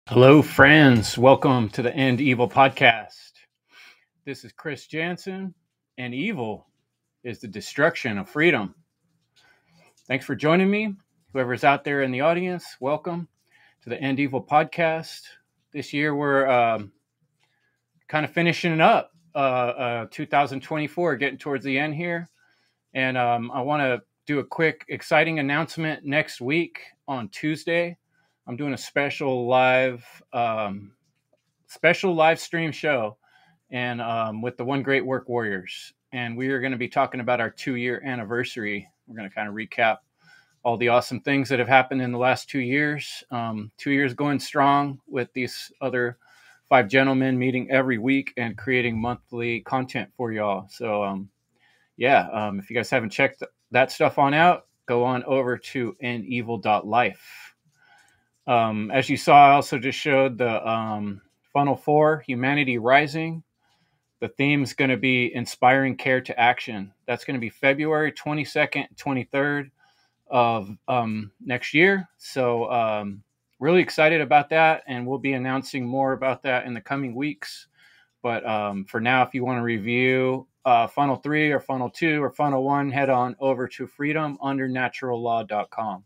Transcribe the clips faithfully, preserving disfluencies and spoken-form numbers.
Hello, friends. Welcome to the End Evil podcast. This is Chris Jansen, and evil is the destruction of freedom. Thanks for joining me. Whoever's out there in the audience, welcome to the End Evil podcast. This year, we're um, kind of finishing up uh, uh, two thousand twenty-four, getting towards the end here. And um, I want to do a quick, exciting announcement next week on Tuesday. I'm doing a special live um, special live stream show and um, with the One Great Work Warriors. And we are going to be talking about our two year anniversary. We're going to kind of recap all the awesome things that have happened in the last two years. Um, two years going strong with these other five gentlemen meeting every week and creating monthly content for y'all. So, um, yeah, um, if you guys haven't checked that stuff on out, go on over to end evil dot life. Um, as you saw, I also just showed the um, Funnel four, Humanity Rising. The theme is going to be Inspiring Care to Action. That's going to be February twenty-second, twenty-third of um, next year. So um, really excited about that, and we'll be announcing more about that in the coming weeks. But um, for now, if you want to review uh, Funnel three or Funnel two or Funnel one, head on over to freedom under natural law dot com.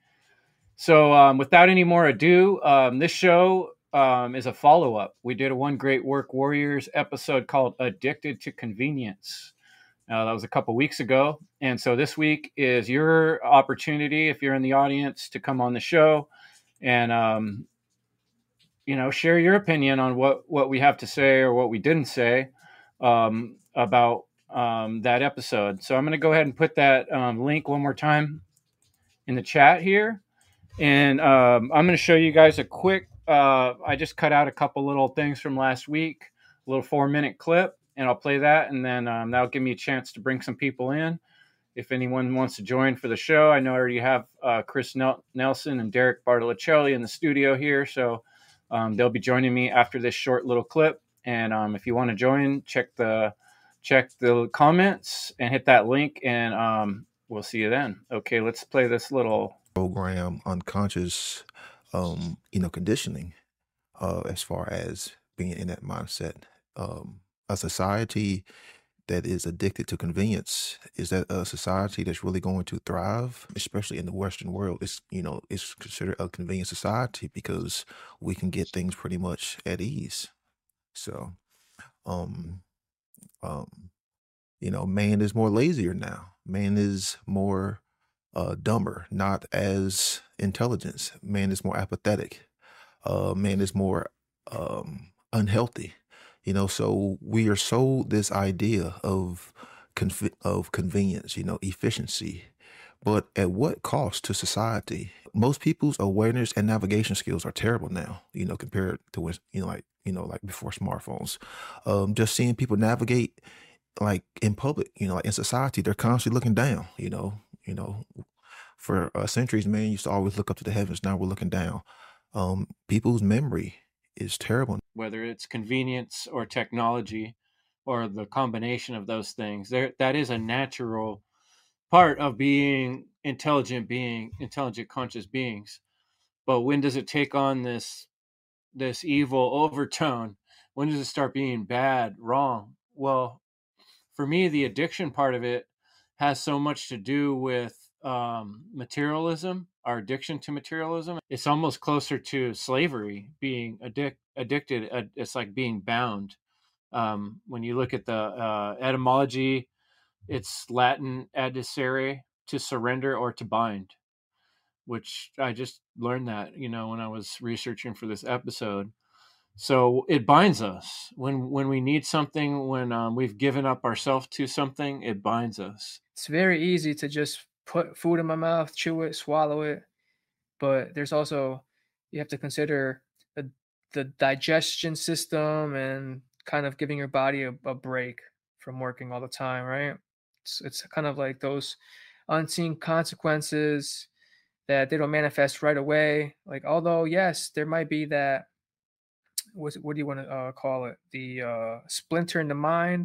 So um, without any more ado, um, this show um, is a follow-up. We did a One Great Work Warriors episode called Addicted to Convenience. Uh, that was a couple weeks ago. And so this week is your opportunity, if you're in the audience, to come on the show and, um, you know, share your opinion on what, what we have to say or what we didn't say um, about um, that episode. So I'm going to go ahead and put that um, link one more time in the chat here. And um, I'm going to show you guys a quick, uh, I just cut out a couple little things from last week, a little four minute clip, and I'll play that. And then um, that'll give me a chance to bring some people in. If anyone wants to join for the show, I know I already have uh, Chris Nel- Nelson and Derek Bartolocelli in the studio here. So um, they'll be joining me after this short little clip. And um, if you want to join, check the, check the comments and hit that link, and um, we'll see you then. Okay, let's play this little program unconscious, um, you know, conditioning, uh, as far as being in that mindset. Um, a society that is addicted to convenience, is that a society that's really going to thrive? Especially in the Western world, it's, you know, it's considered a convenient society because we can get things pretty much at ease. So, um, um, you know, man is more lazier now. Man is more uh, dumber, not as intelligence. Man is more apathetic. Uh, man is more um, unhealthy. You know, so we are sold this idea of conv- of convenience, you know, efficiency, but at what cost to society? Most people's awareness and navigation skills are terrible now, you know, compared to when, you know, like, you know, like before smartphones. Um, just seeing people navigate like in public, you know, like in society, they're constantly looking down, you know, you know, for uh, centuries, man used to always look up to the heavens. Now we're looking down. Um, people's memory is terrible. whether it's convenience or technology or the combination of those things. There, that is a natural part of being intelligent being, intelligent conscious beings. But when does it take on this this evil overtone? When does it start being bad, wrong? Well, for me, the addiction part of it has so much to do with um, materialism, our addiction to materialism. It's almost closer to slavery, being addic- addicted. Uh, it's like being bound. Um, when you look at the uh, etymology, it's Latin adicere, to surrender or to bind, which I just learned that, you know, when I was researching for this episode. So it binds us when when we need something, when um, we've given up ourselves to something, it binds us. It's very easy to just put food in my mouth, chew it, swallow it, but there's also, you have to consider the, the digestion system and kind of giving your body a, a break from working all the time, right? It's, it's kind of like those unseen consequences that they don't manifest right away. Like, although, yes, there might be that, what, what do you want to uh, call it? The uh, splinter in the mind.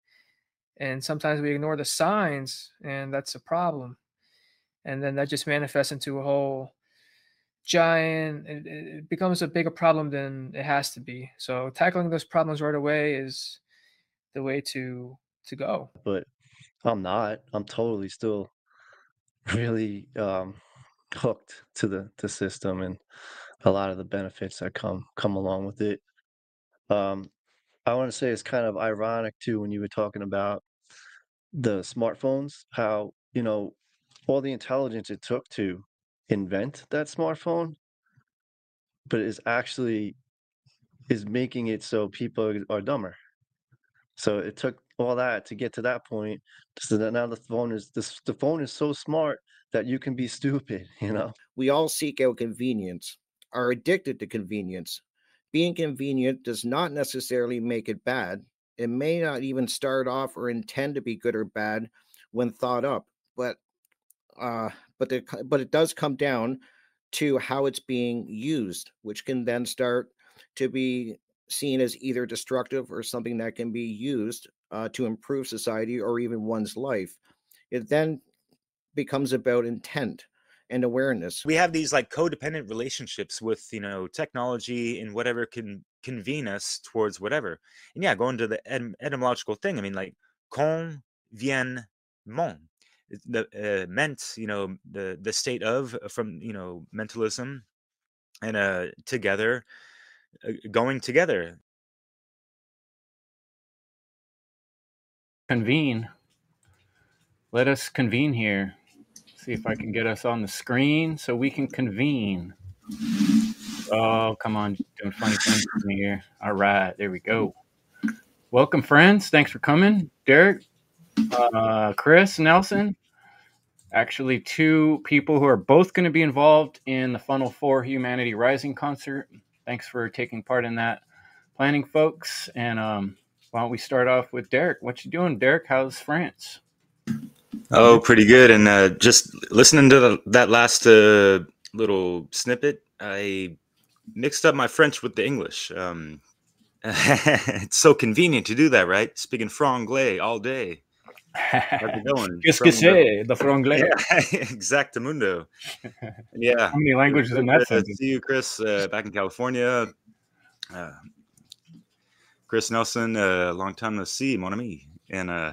And sometimes we ignore the signs, and that's a problem. And then that just manifests into a whole giant. It, it becomes a bigger problem than it has to be. So tackling those problems right away is the way to to go. But I'm not. I'm totally still really um, hooked to the the system and a lot of the benefits that come come along with it. Um, I want to say it's kind of ironic too when you were talking about the smartphones, how, you know, all the intelligence it took to invent that smartphone, but is actually is making it so people are dumber. So it took all that to get to that point. So that now the phone is this the phone is so smart that you can be stupid, you know. We all seek out convenience, are addicted to convenience. Being convenient does not necessarily make it bad. It may not even start off or intend to be good or bad when thought up, but uh, but the, but it does come down to how it's being used, which can then start to be seen as either destructive or something that can be used uh, to improve society or even one's life. It then becomes about intent and awareness. We have these like codependent relationships with, you know, technology and whatever can convene us towards whatever. And yeah, going to the etym- etymological thing, I mean, like conviennement, the uh, meant, you know, the the state of, from, you know, mentalism, and uh together, uh, going together. Convene. Let us convene here. See if I can get us on the screen so we can convene. Oh, come on. Doing funny things to me here. All right. There we go. Welcome, friends. Thanks for coming. Derek, uh, Chris, Nelson. Actually, two people who are both going to be involved in the Funnel for Humanity Rising concert. Thanks for taking part in that planning, folks. And um, why don't we start off with Derek? What you doing, Derek? How's France? Oh, pretty good. And uh, just listening to the, that last uh, little snippet, I mixed up my French with the English. Um, it's so convenient to do that, right? Speaking franglais all day. How's it going? Qu'est-ce que c'est? The franglais. Yeah, exactamundo. Yeah. How many languages in that Uh, sentence? see you, Chris, uh, back in California. Uh, Chris Nelson, uh, long time no see, mon ami. And uh,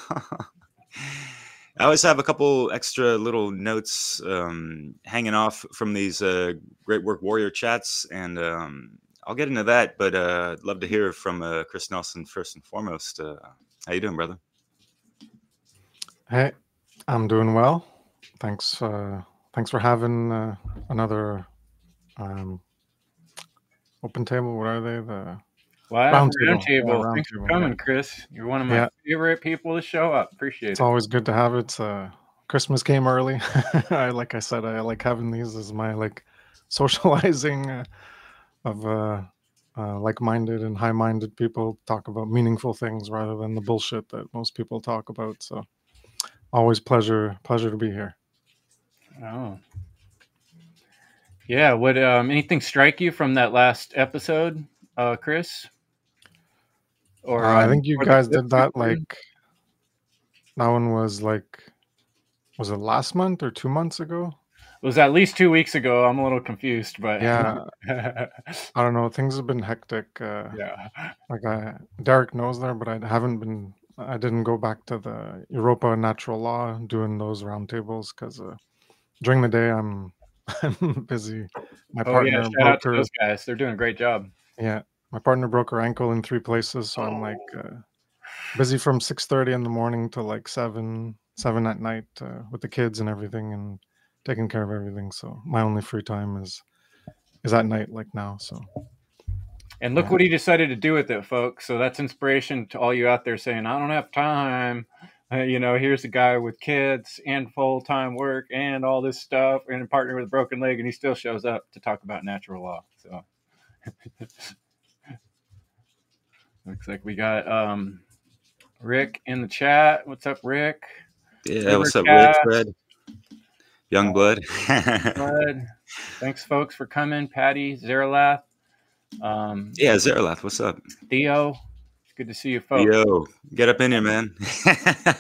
I always have a couple extra little notes um, hanging off from these uh, Great Work Warrior chats, and um, I'll get into that. But uh, I'd love to hear from uh, Chris Nelson first and foremost. Uh, how you doing, brother? Hey, I'm doing well. Thanks. Uh, thanks for having uh, another um, open table. What are they? The Wow, round round table. table. Yeah, round Thanks for table, coming, yeah. Chris. You're one of my Yeah. favorite people to show up. Appreciate It's it. always good to have it. Uh, Christmas came early. I like I said, I like having these as my like socializing uh, of uh, uh, like-minded and high-minded people talk about meaningful things rather than the bullshit that most people talk about. So always pleasure pleasure to be here. Oh. Yeah, would um, anything strike you from that last episode, uh, Chris? Or Uh, I um, think you or the guys clip did that you played? like that one was like was it last month or two months ago? It was at least two weeks ago. I'm a little confused, but Yeah, yeah. I don't know. Things have been hectic. Uh, like I, Derek knows there, but I haven't been. I didn't go back to the Europa Natural Law doing those roundtables because uh, during the day I'm I'm busy. My Oh yeah, partner shout broke out to her. those guys. They're doing a great job. Yeah, my partner broke her ankle in three places, so I'm like uh, busy from six thirty in the morning to like seven seven at night uh, with the kids and everything and taking care of everything. So my only free time is is at night, like now. So. And look Yeah. what he decided to do with it, folks. So that's inspiration to all you out there saying, I don't have time. Uh, you know, here's a guy with kids and full-time work and all this stuff and a partner with a broken leg, and he still shows up to talk about natural law. So looks like we got um, Rick in the chat. What's up, Rick? Yeah, what's up, Rick, Fred? Young blood. Blood. Thanks, folks, for coming. Patty, Zeralath. Um, Yeah, Zeralath, what's up? Theo, it's good to see you, folks. Yo, get up in here, man.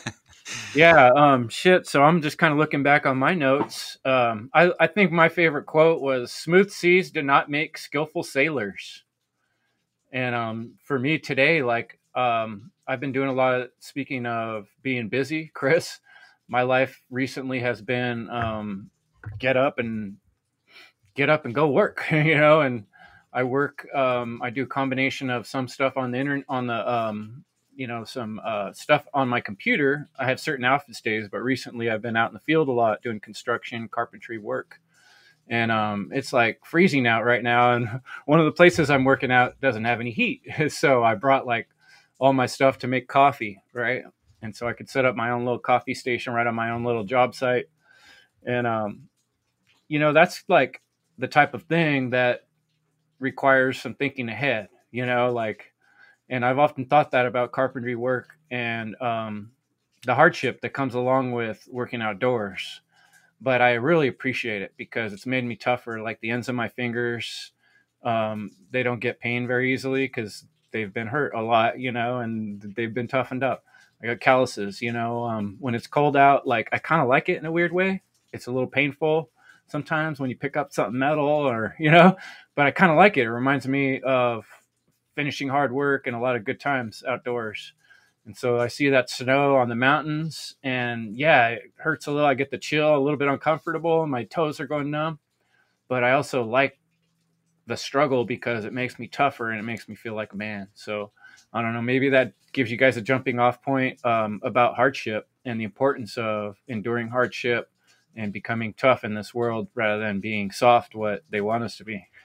Yeah, um, shit. So I'm just kind of looking back on my notes. Um, I, I think my favorite quote was "Smooth seas do not make skillful sailors." And um, for me today, like um, I've been doing a lot of speaking of being busy, Chris. My life recently has been um, get up and get up and go work, you know. And I work. Um, I do a combination of some stuff on the internet, on the um, you know, some uh, stuff on my computer. I have certain office days, but recently I've been out in the field a lot doing construction, carpentry work, and um, it's like freezing out right now. And one of the places I'm working out doesn't have any heat, so I brought like all my stuff to make coffee, right? And so I could set up my own little coffee station right on my own little job site, and um, you know, that's like the type of thing that requires some thinking ahead, you know, like, and I've often thought that about carpentry work and um, the hardship that comes along with working outdoors. But I really appreciate it because it's made me tougher. Like the ends of my fingers, um, they don't get pain very easily because they've been hurt a lot, you know, and they've been toughened up. I got calluses, you know, um, when it's cold out, like I kind of like it in a weird way. It's a little painful sometimes when you pick up something metal or, you know, but I kind of like it. It reminds me of finishing hard work and a lot of good times outdoors. And so I see that snow on the mountains and yeah, it hurts a little. I get the chill, a little bit uncomfortable. My toes are going numb, but I also like the struggle because it makes me tougher and it makes me feel like a man. So I don't know, maybe that gives you guys a jumping off point um, about hardship and the importance of enduring hardship and becoming tough in this world rather than being soft, what they want us to be.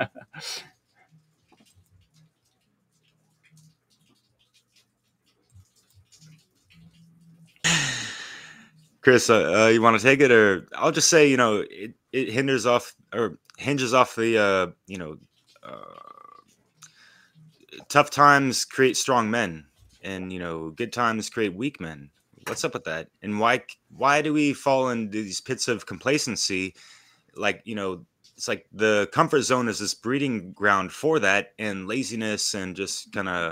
Chris, uh, uh, you want to take it, or I'll just say, you know, it, it hinders off or hinges off the, uh, you know, uh, tough times create strong men, and you know, good times create weak men. What's up with that? And why why do we fall into these pits of complacency? Like, you know, it's like the comfort zone is this breeding ground for that, and laziness, and just kind of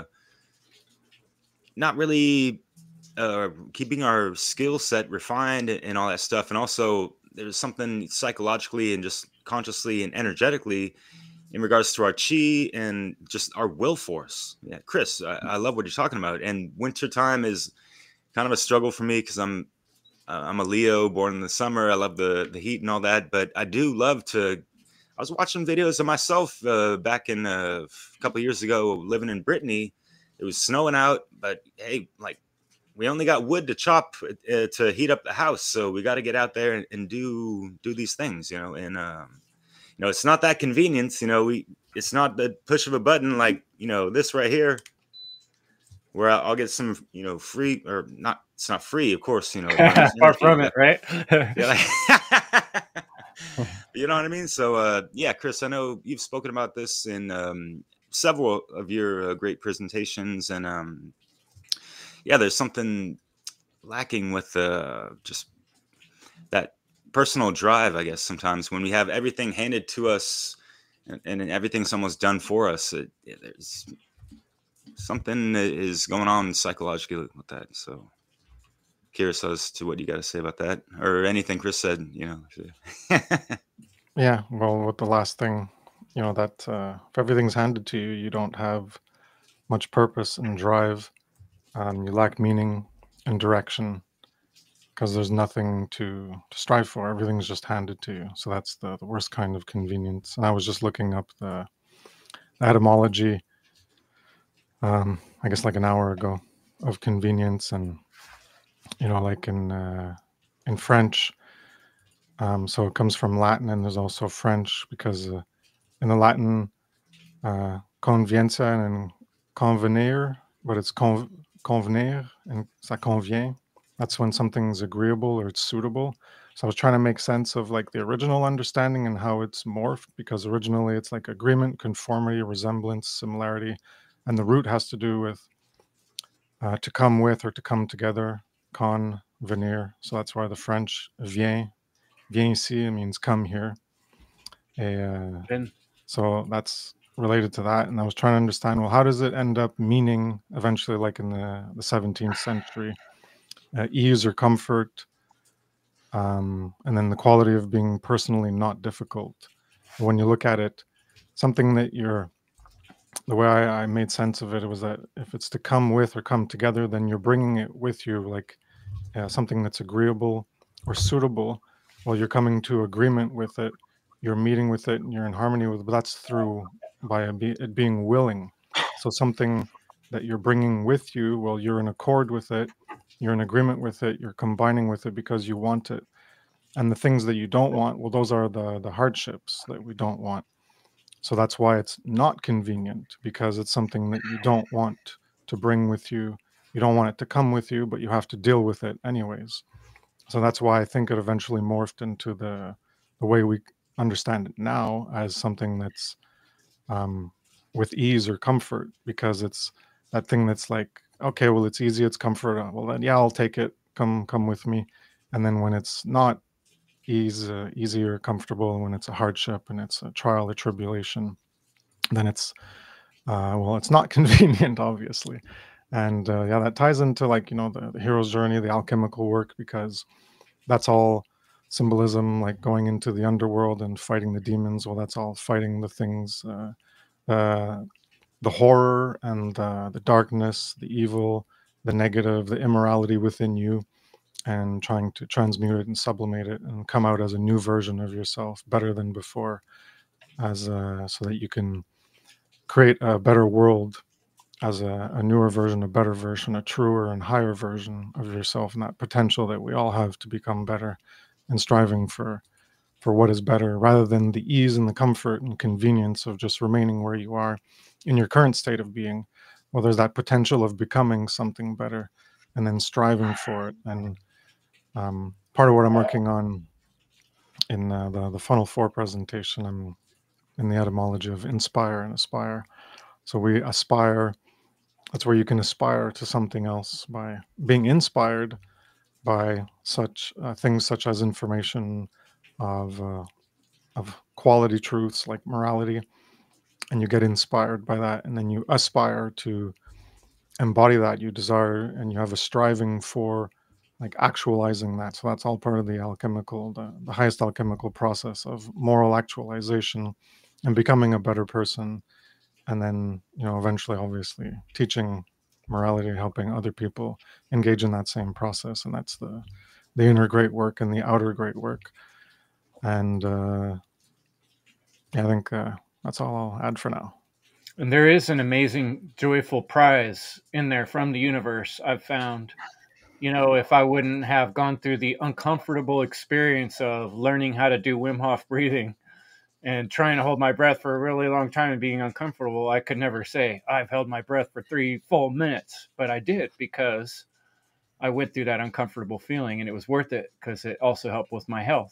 not really uh, keeping our skill set refined and all that stuff. And also, there's something psychologically and just consciously and energetically in regards to our chi and just our will force. Yeah, Chris, I, I love what you're talking about. And wintertime is kind of a struggle for me because I'm uh, I'm a Leo, born in the summer. I love the the heat and all that, but I do love to. I was watching videos of myself uh, back in uh, a couple of years ago, living in Brittany. It was snowing out, but hey, like we only got wood to chop uh, to heat up the house, so we got to get out there and, and do do these things, you know. And um, you know, it's not that convenient, you know. We it's not the push of a button like, you know, this right here, where I'll, I'll get some, you know, free or not. It's not free, of course, you know. Far from it, right? Yeah, like, you know what I mean? So, uh, yeah, Chris, I know you've spoken about this in um, several of your uh, great presentations, and um, yeah, there's something lacking with uh, just that personal drive, I guess. Sometimes when we have everything handed to us and, and everything's almost done for us, it, it, there's something that is going on psychologically with that. So, curious as to what you got to say about that, or anything Chris said, you know. Yeah, well, with the last thing, you know, that uh, if everything's handed to you, you don't have much purpose and drive. Um, you lack meaning and direction because there's nothing to, to strive for. Everything's just handed to you. So that's the, the worst kind of convenience. And I was just looking up the, the etymology, um, I guess like an hour ago, of convenience. And, you know, like in uh, in French, um, so it comes from Latin, and there's also French because uh, in the Latin, uh, convienza and convenir, but it's con- convenir and ça convient. That's when something's agreeable or it's suitable. So I was trying to make sense of like the original understanding and how it's morphed, because originally it's like agreement, conformity, resemblance, similarity, and the root has to do with uh, to come with or to come together, con, venir. So that's why the French vient, vient ici, it means come here. Uh, And so that's related to that. And I was trying to understand, well, how does it end up meaning eventually, like in the, the seventeenth century, uh, ease or comfort, um, and then the quality of being personally not difficult. When you look at it, something that you're, the way I, I made sense of it was that if it's to come with or come together, then you're bringing it with you, like uh, something that's agreeable or suitable. Well, you're coming to agreement with it, you're meeting with it, and you're in harmony with it, but that's through by a be, it being willing. So something that you're bringing with you, well, you're in accord with it, you're in agreement with it, you're combining with it because you want it. And the things that you don't want, well, those are the the hardships that we don't want. So that's why it's not convenient, because it's something that you don't want to bring with you. You don't want it to come with you, but you have to deal with it anyways. So that's why I think it eventually morphed into the the way we understand it now as something that's um, with ease or comfort, because it's that thing that's like, okay, well, it's easy, it's comfort. uh, Well, then yeah, I'll take it. Come, come with me. And then when it's not ease, uh, easy or comfortable, when it's a hardship and it's a trial or tribulation, then it's uh, well, it's not convenient, obviously. And uh, yeah, that ties into like you know the, the hero's journey, the alchemical work, because that's all symbolism, like going into the underworld and fighting the demons. Well, that's all fighting the things, uh, uh, the horror and uh, the darkness, the evil, the negative, the immorality within you, and trying to transmute it and sublimate it and come out as a new version of yourself, better than before, as uh, so that you can create a better world as a, a newer version, a better version, a truer and higher version of yourself, and that potential that we all have to become better, and striving for for what is better, rather than the ease and the comfort and convenience of just remaining where you are in your current state of being. Well, there's that potential of becoming something better, and then striving for it. And um, part of what I'm working on in uh, the the funnel four presentation, I'm in the etymology of inspire and aspire. So we aspire. That's where you can aspire to something else by being inspired by such uh, things such as information of uh, of quality truths like morality, and you get inspired by that, and then you aspire to embody that. You desire, and you have a striving for like actualizing that. So that's all part of the alchemical, the, the highest alchemical process of moral actualization and becoming a better person. And then, you know, eventually, obviously, teaching morality, helping other people engage in that same process. And that's the the inner great work and the outer great work. And uh, yeah, I think uh, that's all I'll add for now. And there is an amazing, joyful prize in there from the universe, I've found. You know, if I wouldn't have gone through the uncomfortable experience of learning how to do Wim Hof breathing and trying to hold my breath for a really long time and being uncomfortable, I could never say I've held my breath for three full minutes. But I did, because I went through that uncomfortable feeling, and it was worth it because it also helped with my health.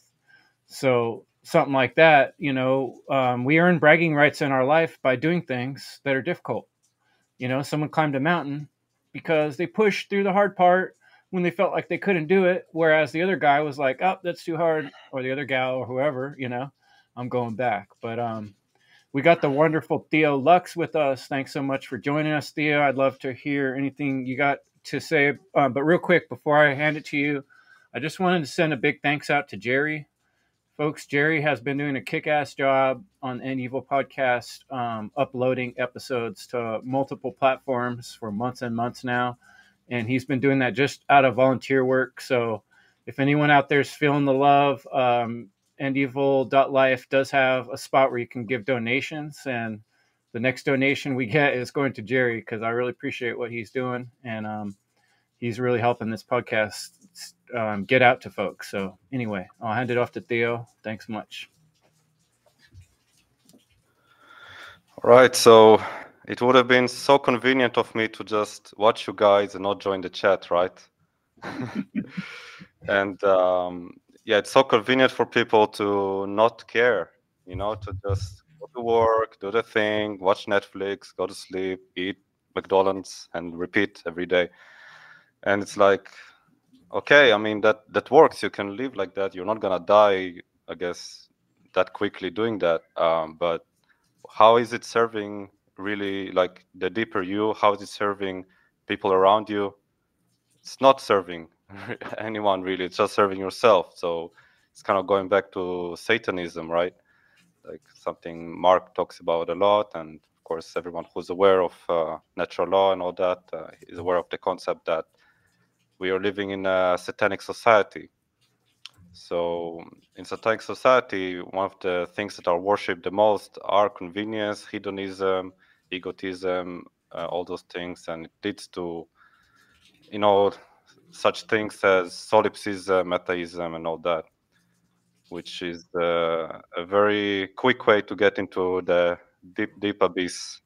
So something like that, you know, um, we earn bragging rights in our life by doing things that are difficult. You know, someone climbed a mountain because they pushed through the hard part when they felt like they couldn't do it, whereas the other guy was like, oh, that's too hard, or the other gal or whoever, you know, I'm going back. But um, we got the wonderful Theo Lux with us. Thanks so much for joining us, Theo. I'd love to hear anything you got to say. Um, but real quick, before I hand it to you, I just wanted to send a big thanks out to Jerry. Folks, Jerry has been doing a kick-ass job on End Evil Podcast, um, uploading episodes to multiple platforms for months and months now. And he's been doing that just out of volunteer work. So if anyone out there is feeling the love, um, end evil dot life does have a spot where you can give donations. And the next donation we get is going to Jerry, because I really appreciate what he's doing. And um, he's really helping this podcast um, get out to folks. So anyway, I'll hand it off to Theo. Thanks much. All right. So it would have been so convenient of me to just watch you guys and not join the chat, right? And um, yeah, it's so convenient for people to not care, you know, to just go to work, do the thing, watch Netflix, go to sleep, eat McDonald's, and repeat every day. And it's like, okay, I mean, that, that works. You can live like that. You're not going to die, I guess, that quickly doing that. Um, but how is it serving really, like, the deeper you? How is it serving people around you? It's not serving anyone really. It's just serving yourself. So it's kind of going back to Satanism, right? Like something Mark talks about a lot, and of course everyone who's aware of uh, natural law and all that uh, is aware of the concept that we are living in a satanic society. So in satanic society, one of the things that are worshipped the most are convenience, hedonism, egotism, uh, all those things, and it leads to, you know, such things as solipsism, atheism, and all that, which is uh, a very quick way to get into the deep, deep abyss.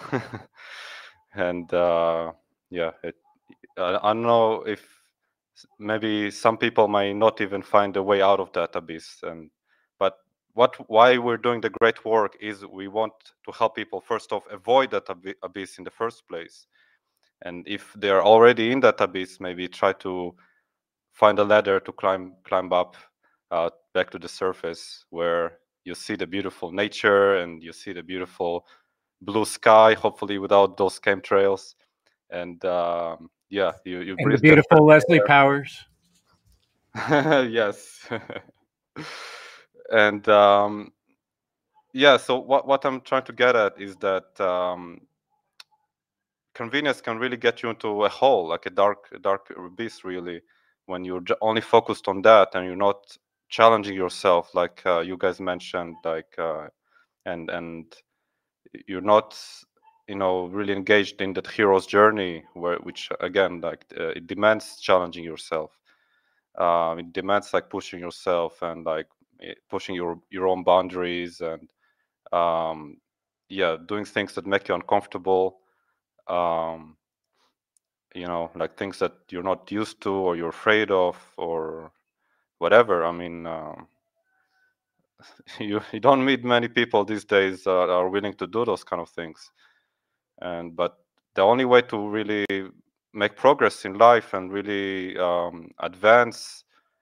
and uh, yeah, it, I, I don't know if s- maybe some people might not even find a way out of that abyss. And but what why we're doing the great work is we want to help people first off avoid that abi- abyss in the first place. And if they're already in that abyss, maybe try to find a ladder to climb climb up uh, back to the surface where you see the beautiful nature and you see the beautiful blue sky, hopefully without those chemtrails. And um, yeah, you, you And the breathe the beautiful fresh Leslie Powers. air. Yes. and um, yeah, so what, what I'm trying to get at is that um, convenience can really get you into a hole, like a dark, dark abyss, really, when you're j- only focused on that and you're not challenging yourself, like uh, you guys mentioned, like, uh, and and you're not, you know, really engaged in that hero's journey, where, which again, like, uh, it demands challenging yourself. Um, it demands like pushing yourself and like eh, pushing your your own boundaries and um, yeah, doing things that make you uncomfortable. Um, you know, like things that you're not used to or you're afraid of or whatever. I mean, um, you you don't meet many people these days that are willing to do those kind of things. And but the only way to really make progress in life and really um, advance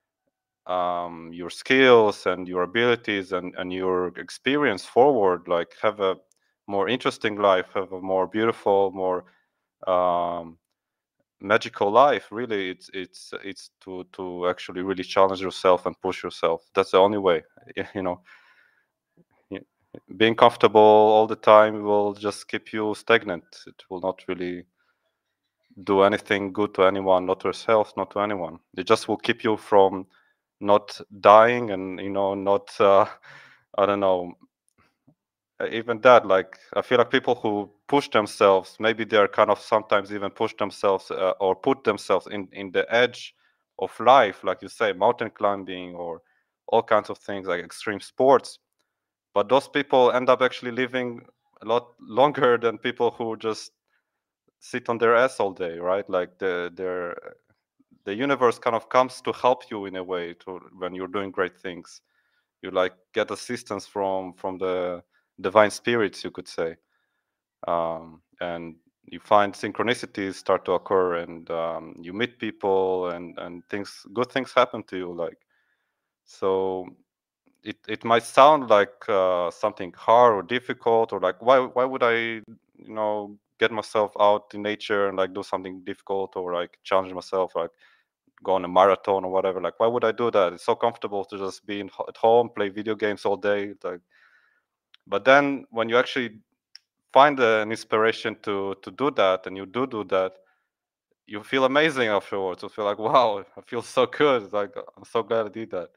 um, your skills and your abilities and, and your experience forward, like have a more interesting life, have a more beautiful, more um, magical life, really, it's it's it's to to actually really challenge yourself and push yourself. That's the only way. You know, Y- being comfortable all the time will just keep you stagnant. It will not really do anything good to anyone, not to yourself, not to anyone. It just will keep you from not dying and, you know, not uh, I don't know, uh, even that, like, I feel like people who push themselves, maybe they're kind of sometimes even push themselves uh, or put themselves in in the edge of life, like you say, mountain climbing or all kinds of things like extreme sports. But those people end up actually living a lot longer than people who just sit on their ass all day, right? Like the their the universe kind of comes to help you in a way to when you're doing great things. You like get assistance from from the divine spirits, you could say, um, and you find synchronicities start to occur, and um, you meet people, and and things, good things happen to you. Like, so, it it might sound like uh, something hard or difficult, or like why why would I, you know, get myself out in nature and like do something difficult or like challenge myself, like go on a marathon or whatever. Like, why would I do that? It's so comfortable to just be in, ho- at home, play video games all day. Like, but then when you actually find uh, an inspiration to to do that, and you do do that, you feel amazing afterwards. You feel like, wow, I feel so good. Like, I'm so glad I did that.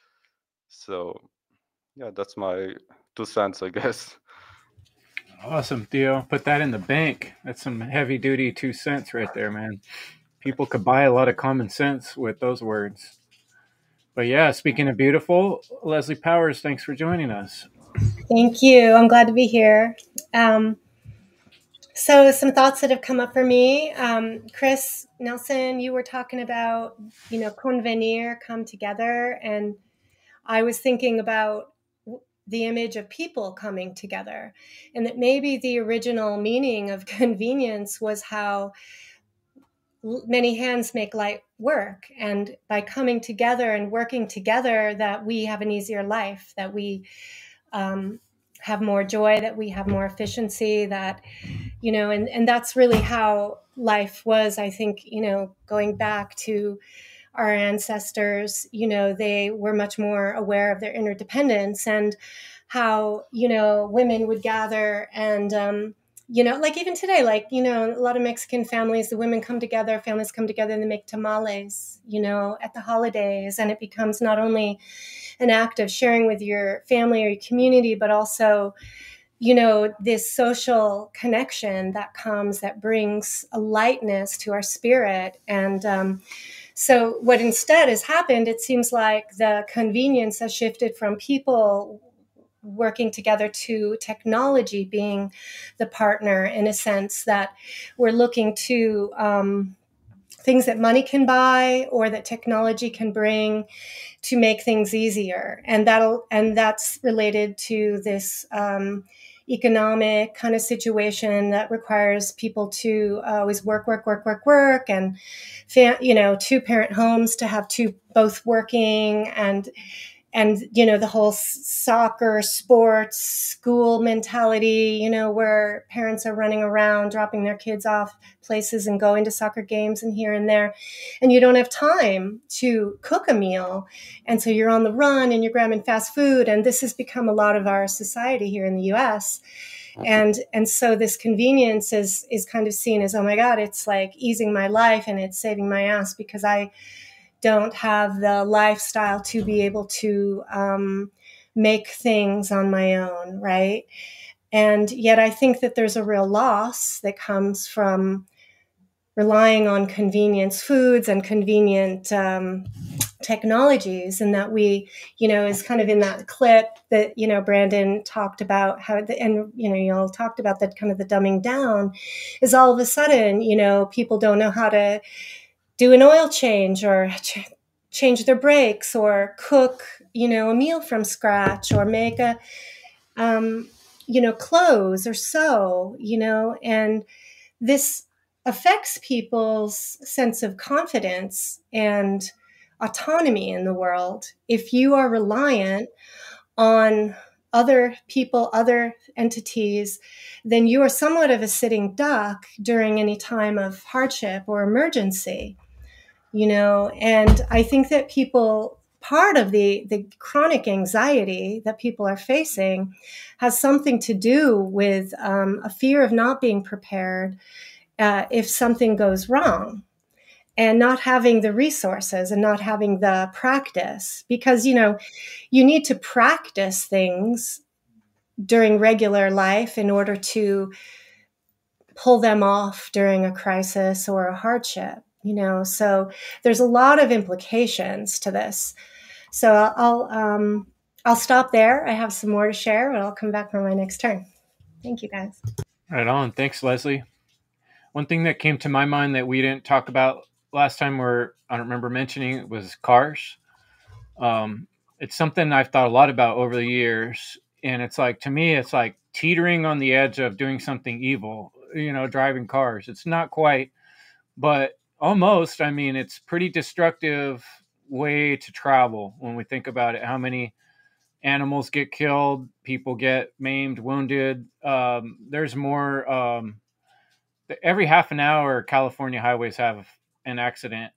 So yeah, that's my two cents, I guess. Awesome, Theo. Put that in the bank. That's some heavy duty two cents right there, man. People could buy a lot of common sense with those words. But yeah, speaking of beautiful, Leslie Powers, thanks for joining us. Thank you. I'm glad to be here. Um, so some thoughts that have come up for me. Um, Chris Nelson, you were talking about, you know, convenir, come together. And I was thinking about the image of people coming together, and that maybe the original meaning of convenience was how many hands make light work, and by coming together and working together that we have an easier life, that we um, have more joy, that we have more efficiency, that, you know, and, and that's really how life was. I think, you know, going back to our ancestors, you know, they were much more aware of their interdependence, and how, you know, women would gather and, um, you know, like even today, like, you know, a lot of Mexican families, the women come together, families come together and they make tamales, you know, at the holidays. And it becomes not only an act of sharing with your family or your community, but also, you know, this social connection that comes, that brings a lightness to our spirit. And um, so what instead has happened, it seems like the convenience has shifted from people working together to technology being the partner, in a sense that we're looking to um, things that money can buy or that technology can bring to make things easier. And that'll and that's related to this um, economic kind of situation that requires people to always work, work, work, work, work, and fa- you know, two parent homes to have two both working, and and, you know, the whole soccer, sports, school mentality, you know, where parents are running around, dropping their kids off places and going to soccer games and here and there. And you don't have time to cook a meal. And so you're on the run and you're grabbing fast food. And this has become a lot of our society here in the U S. And and so this convenience is is kind of seen as, oh my God, it's like easing my life and it's saving my ass, because I don't have the lifestyle to be able to um, make things on my own, right? And yet I think that there's a real loss that comes from relying on convenience foods and convenient um, technologies, and that we, you know, is kind of in that clip that, you know, Brandon talked about how, the, and, you know, you all talked about that kind of the dumbing down is all of a sudden, you know, people don't know how to do an oil change or ch- change their brakes or cook, you know, a meal from scratch or make a, um, you know, clothes or sew, you know, and this affects people's sense of confidence and autonomy in the world. If you are reliant on other people, other entities, then you are somewhat of a sitting duck during any time of hardship or emergency. You know, and I think that people, part of the, the chronic anxiety that people are facing has something to do with um, a fear of not being prepared uh, if something goes wrong, and not having the resources and not having the practice. Because, you know, you need to practice things during regular life in order to pull them off during a crisis or a hardship. You know, so there's a lot of implications to this. So I'll um, I'll stop there. I have some more to share, but I'll come back for my next turn. Thank you, guys. Right on. Thanks, Leslie. One thing that came to my mind that we didn't talk about last time, or I don't remember mentioning, was cars. Um, it's something I've thought a lot about over the years, and it's like, to me, it's like teetering on the edge of doing something evil. You know, driving cars. It's not quite, but almost. I mean, it's pretty destructive way to travel when we think about it. How many animals get killed, people get maimed, wounded. Um, there's more. Um, every half an hour, California highways have an accident.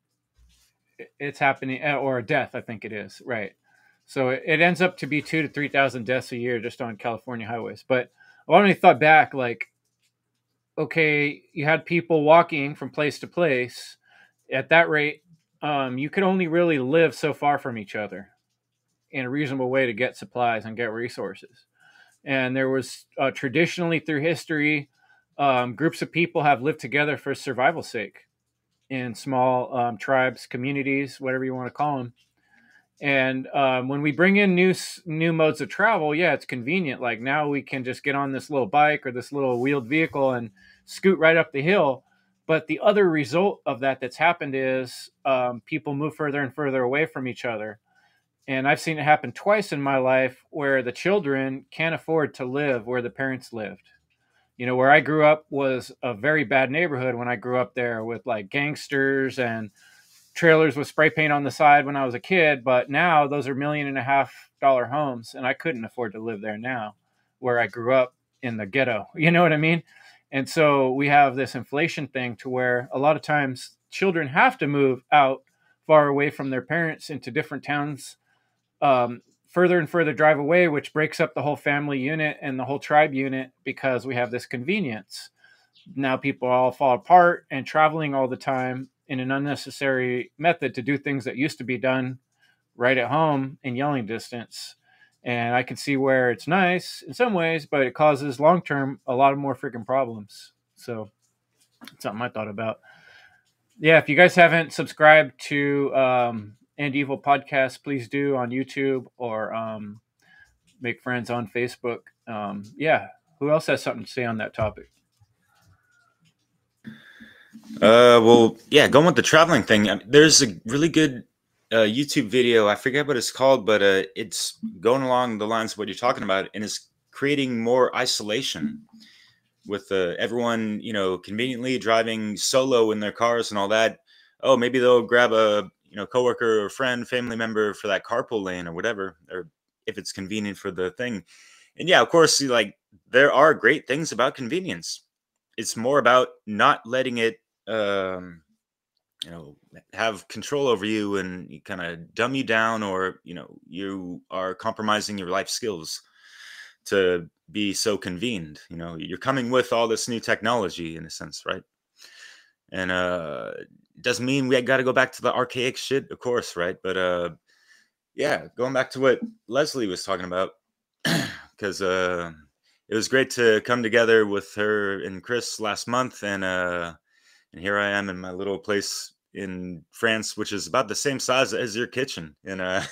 It's happening, or a death, I think it is. Right. So it, it ends up to be two to three thousand deaths a year just on California highways. But I only thought back, like, okay, you had people walking from place to place at that rate. Um, you could only really live so far from each other in a reasonable way to get supplies and get resources. And there was uh, traditionally through history, um, groups of people have lived together for survival's sake in small um, tribes, communities, whatever you want to call them. And um, when we bring in new new modes of travel, yeah, it's convenient. Like now we can just get on this little bike or this little wheeled vehicle and scoot right up the hill. But the other result of that that's happened is um, people move further and further away from each other. And I've seen it happen twice in my life where the children can't afford to live where the parents lived. You know, where I grew up was a very bad neighborhood when I grew up there, with like gangsters and trailers with spray paint on the side when I was a kid. But now those are million and a half dollar homes, and I couldn't afford to live there now. where I grew up in the ghetto. You know what I mean? And so we have this inflation thing to where a lot of times children have to move out far away from their parents into different towns, um, further and further drive away, which breaks up the whole family unit and the whole tribe unit because we have this convenience. Now people all fall apart and traveling all the time in an unnecessary method to do things that used to be done right at home in yelling distance. And I can see where it's nice in some ways, but it causes long-term a lot of more freaking problems. So it's something I thought about. Yeah, if you guys haven't subscribed to um, And Evil Podcast, please do on YouTube or um, make friends on Facebook. Um, yeah, who else has something to say on that topic? Uh, well, yeah, going with the traveling thing. I mean, there's a really good uh, YouTube video. I forget what it's called, but uh, it's going along the lines of what you're talking about, and it's creating more isolation with uh, everyone, you know, conveniently driving solo in their cars and all that. Oh, maybe they'll grab a, you know, coworker or friend, family member for that carpool lane or whatever, or if it's convenient for the thing. And yeah, of course, like there are great things about convenience. It's more about not letting it, um, you know, have control over you and kind of dumb you down, or, you know, you are compromising your life skills to be so convened. You know, you're coming with all this new technology in a sense, right? And uh, it doesn't mean we got to go back to the archaic shit, of course, right? But uh, yeah, going back to what Leslie was talking about, because uh, it was great to come together with her and Chris last month, and uh, and here I am in my little place in France, which is about the same size as your kitchen. And uh,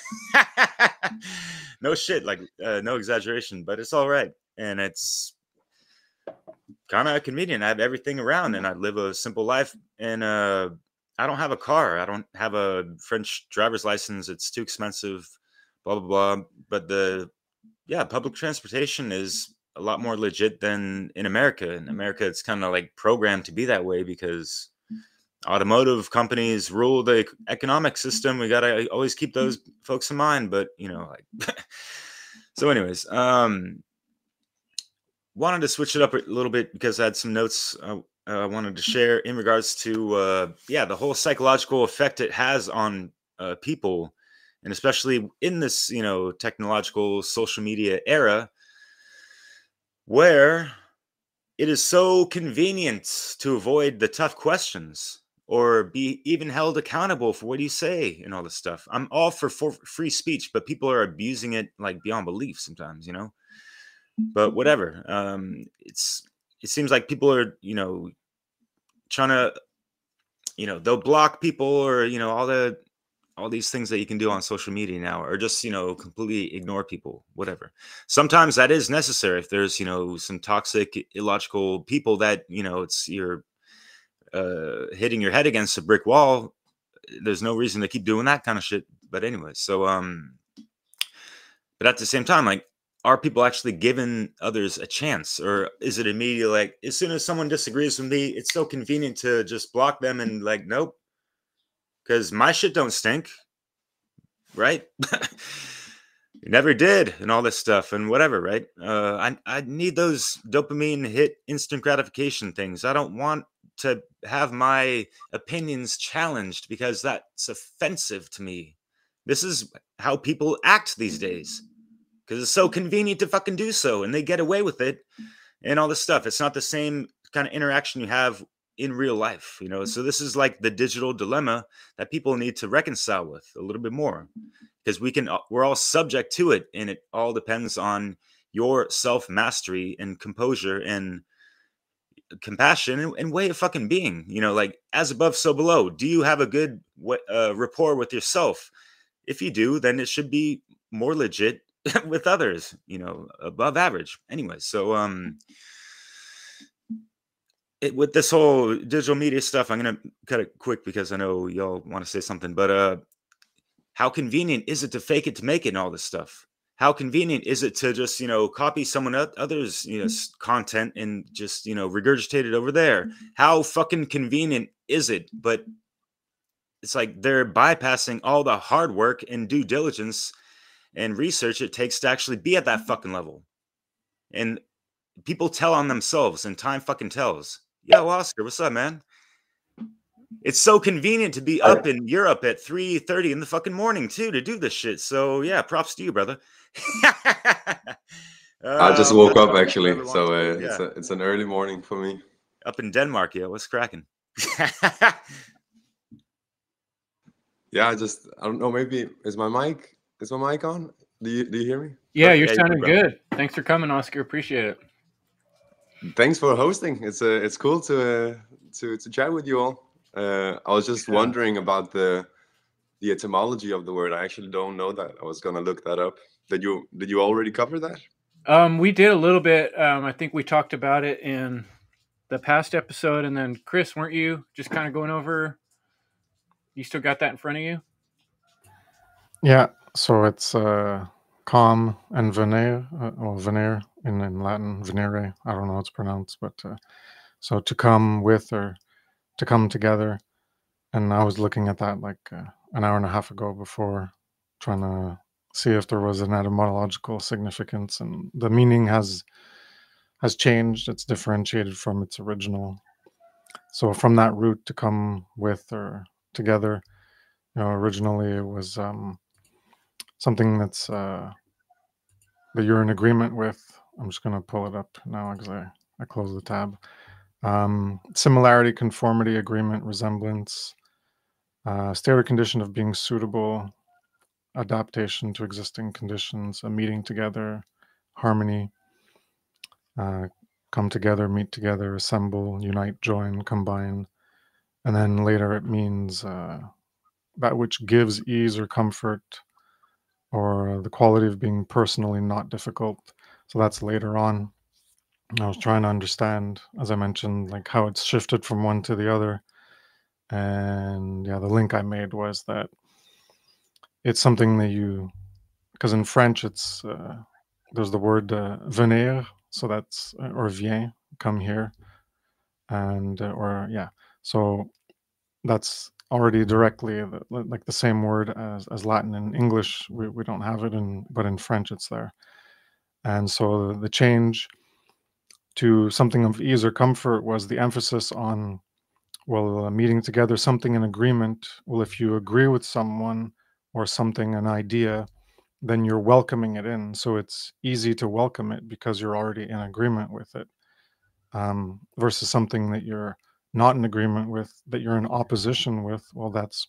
no shit, like uh, no exaggeration, but it's all right, and it's kind of convenient. I have everything around, and I live a simple life, and uh, I don't have a car. I don't have a French driver's license. It's too expensive, blah, blah, blah. But the, yeah, public transportation is a lot more legit than in America. In America, it's kind of like programmed to be that way because automotive companies rule the economic system. We got to always keep those folks in mind. But, you know, like, so anyways, um, wanted to switch it up a little bit because I had some notes I uh, wanted to share in regards to, uh, yeah, the whole psychological effect it has on uh, people, and especially in this, you know, technological social media era where it is so convenient to avoid the tough questions or be even held accountable for what you say and all this stuff. I'm all for, for free speech, but people are abusing it like beyond belief sometimes, you know. But whatever. Um, it's it seems like people are, you know, trying to, you know, they'll block people or, you know, all the all these things that you can do on social media now, or just, you know, completely ignore people, whatever. Sometimes that is necessary if there's, you know, some toxic, illogical people that, you know, it's you're uh, hitting your head against a brick wall. There's no reason to keep doing that kind of shit. But anyway, so um, but at the same time, like, are people actually giving others a chance, or is it immediately like as soon as someone disagrees with me, it's so convenient to just block them and like, nope, because my shit don't stink, right? It never did, and all this stuff and whatever, right? Uh, I I need those dopamine hit, instant gratification things. I don't want to have my opinions challenged because that's offensive to me. This is how people act these days. Because it's so convenient to fucking do so, and they get away with it and all this stuff. It's not the same kind of interaction you have in real life, you know? So this is like the digital dilemma that people need to reconcile with a little bit more, because we can, we're all subject to it, and it all depends on your self-mastery and composure and compassion and, and way of fucking being, you know, like as above, so below. Do you have a good uh, rapport with yourself? If you do, then it should be more legit with others, you know, above average. Anyway, so um, it, with this whole digital media stuff, I'm gonna cut it quick because I know y'all want to say something. But uh, how convenient is it to fake it to make it and all this stuff? How convenient is it to just, you know, copy someone other's, you know, content and just, you know, regurgitate it over there? How fucking convenient is it? But it's like they're bypassing all the hard work and due diligence and research it takes to actually be at that fucking level. And people tell on themselves, and time fucking tells. Yo, Oscar, what's up, man? It's so convenient to be up in Europe at three thirty in the fucking morning, too, to do this shit. So, yeah, props to you, brother. I just Um, woke that's up fucking actually, another long so story. uh, it's Yeah. a, it's an early morning for me. Up in Denmark, yeah. What's cracking? Yeah, I just I don't know. Maybe is my mic is my mic on? Do you do you hear me? Yeah, you're Yeah, you're sounding good, bro. good. Thanks for coming, Oscar. Appreciate it. Thanks for hosting. It's uh, it's cool to uh, to to chat with you all. Uh, I was just Yeah. wondering about the the etymology of the word. I actually don't know that. I was gonna look that up. Did you did you already cover that? Um, we did a little bit. Um, I think we talked about it in the past episode, and then Chris, weren't you just kind of going over? You still got that in front of you? Yeah, so it's uh, calm and venere, uh, or venere in, in Latin, venere. I don't know how it's pronounced, but uh, so to come with or to come together. And I was looking at that like uh, an hour and a half ago before, trying to see if there was an etymological significance, and the meaning has has changed. It's differentiated from its original. So from that root, to come with or together, you know, originally it was um, something that's uh, that you're in agreement with. I'm just going to pull it up now because I, I closed the tab. Um, similarity, conformity, agreement, resemblance, uh, state or condition of being suitable, adaptation to existing conditions, a meeting together, harmony, uh, come together, meet together, assemble, unite, join, combine. And then later it means uh, that which gives ease or comfort, or the quality of being personally not difficult. So that's later on. I was trying to understand, as I mentioned, like how it's shifted from one to the other. And yeah, the link I made was that it's something that you, because in French it's uh, there's the word uh, venir, so that's uh, or viens, come here, and uh, or yeah, so that's already directly the, like the same word as, as Latin. In English we, we don't have it, in but in French it's there. And so the change to something of ease or comfort was the emphasis on, well, uh, meeting together, something in agreement. Well, if you agree with someone or something, an idea, then you're welcoming it in. So it's easy to welcome it because you're already in agreement with it, um, versus something that you're not in agreement with, that you're in opposition with. Well, that's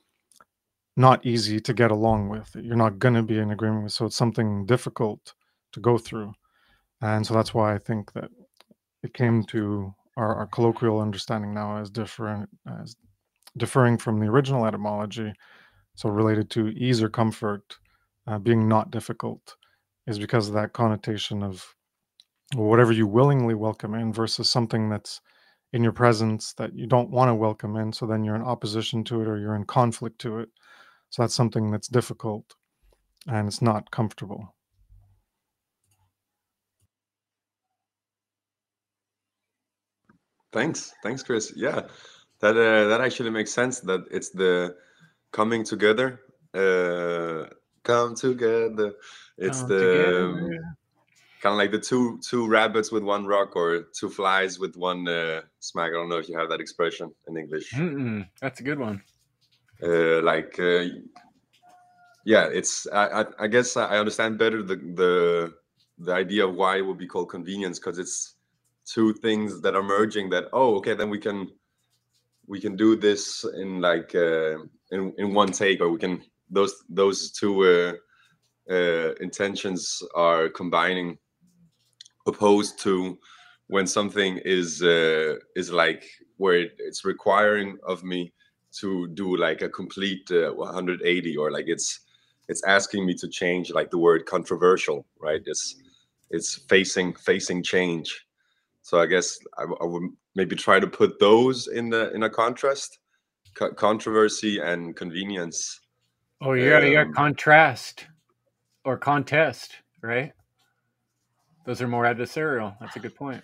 not easy to get along with. You're not going to be in agreement with. So it's something difficult to go through. And so that's why I think that it came to our, our colloquial understanding now as different, as differing from the original etymology. So related to ease or comfort, uh, being not difficult, is because of that connotation of whatever you willingly welcome in versus something that's in your presence that you don't want to welcome in. So then you're in opposition to it or you're in conflict to it. So that's something that's difficult and it's not comfortable. Thanks, thanks, Chris. Yeah, that uh, that actually makes sense. That it's the coming together. Uh, come together. It's Come the um, together. kind of like the two two rabbits with one rock, or two flies with one uh, smack. I don't know if you have that expression in English. Mm-mm, that's a good one. Uh, like, uh, yeah, it's. I, I, I guess I understand better the the the idea of why it would be called convenience, because it's two things that are merging. That, oh, okay, then we can we can do this in like uh, in in one take, or we can those those two uh, uh, intentions are combining, opposed to when something is uh, is like where it, it's requiring of me to do like a complete uh, one hundred eighty, or like it's it's asking me to change, like the word controversial, right? It's it's facing facing change. So I guess I, I would maybe try to put those in the in a contrast, Co- controversy and convenience. Oh, yeah, yeah, Um, contrast or contest, right? Those are more adversarial. That's a good point.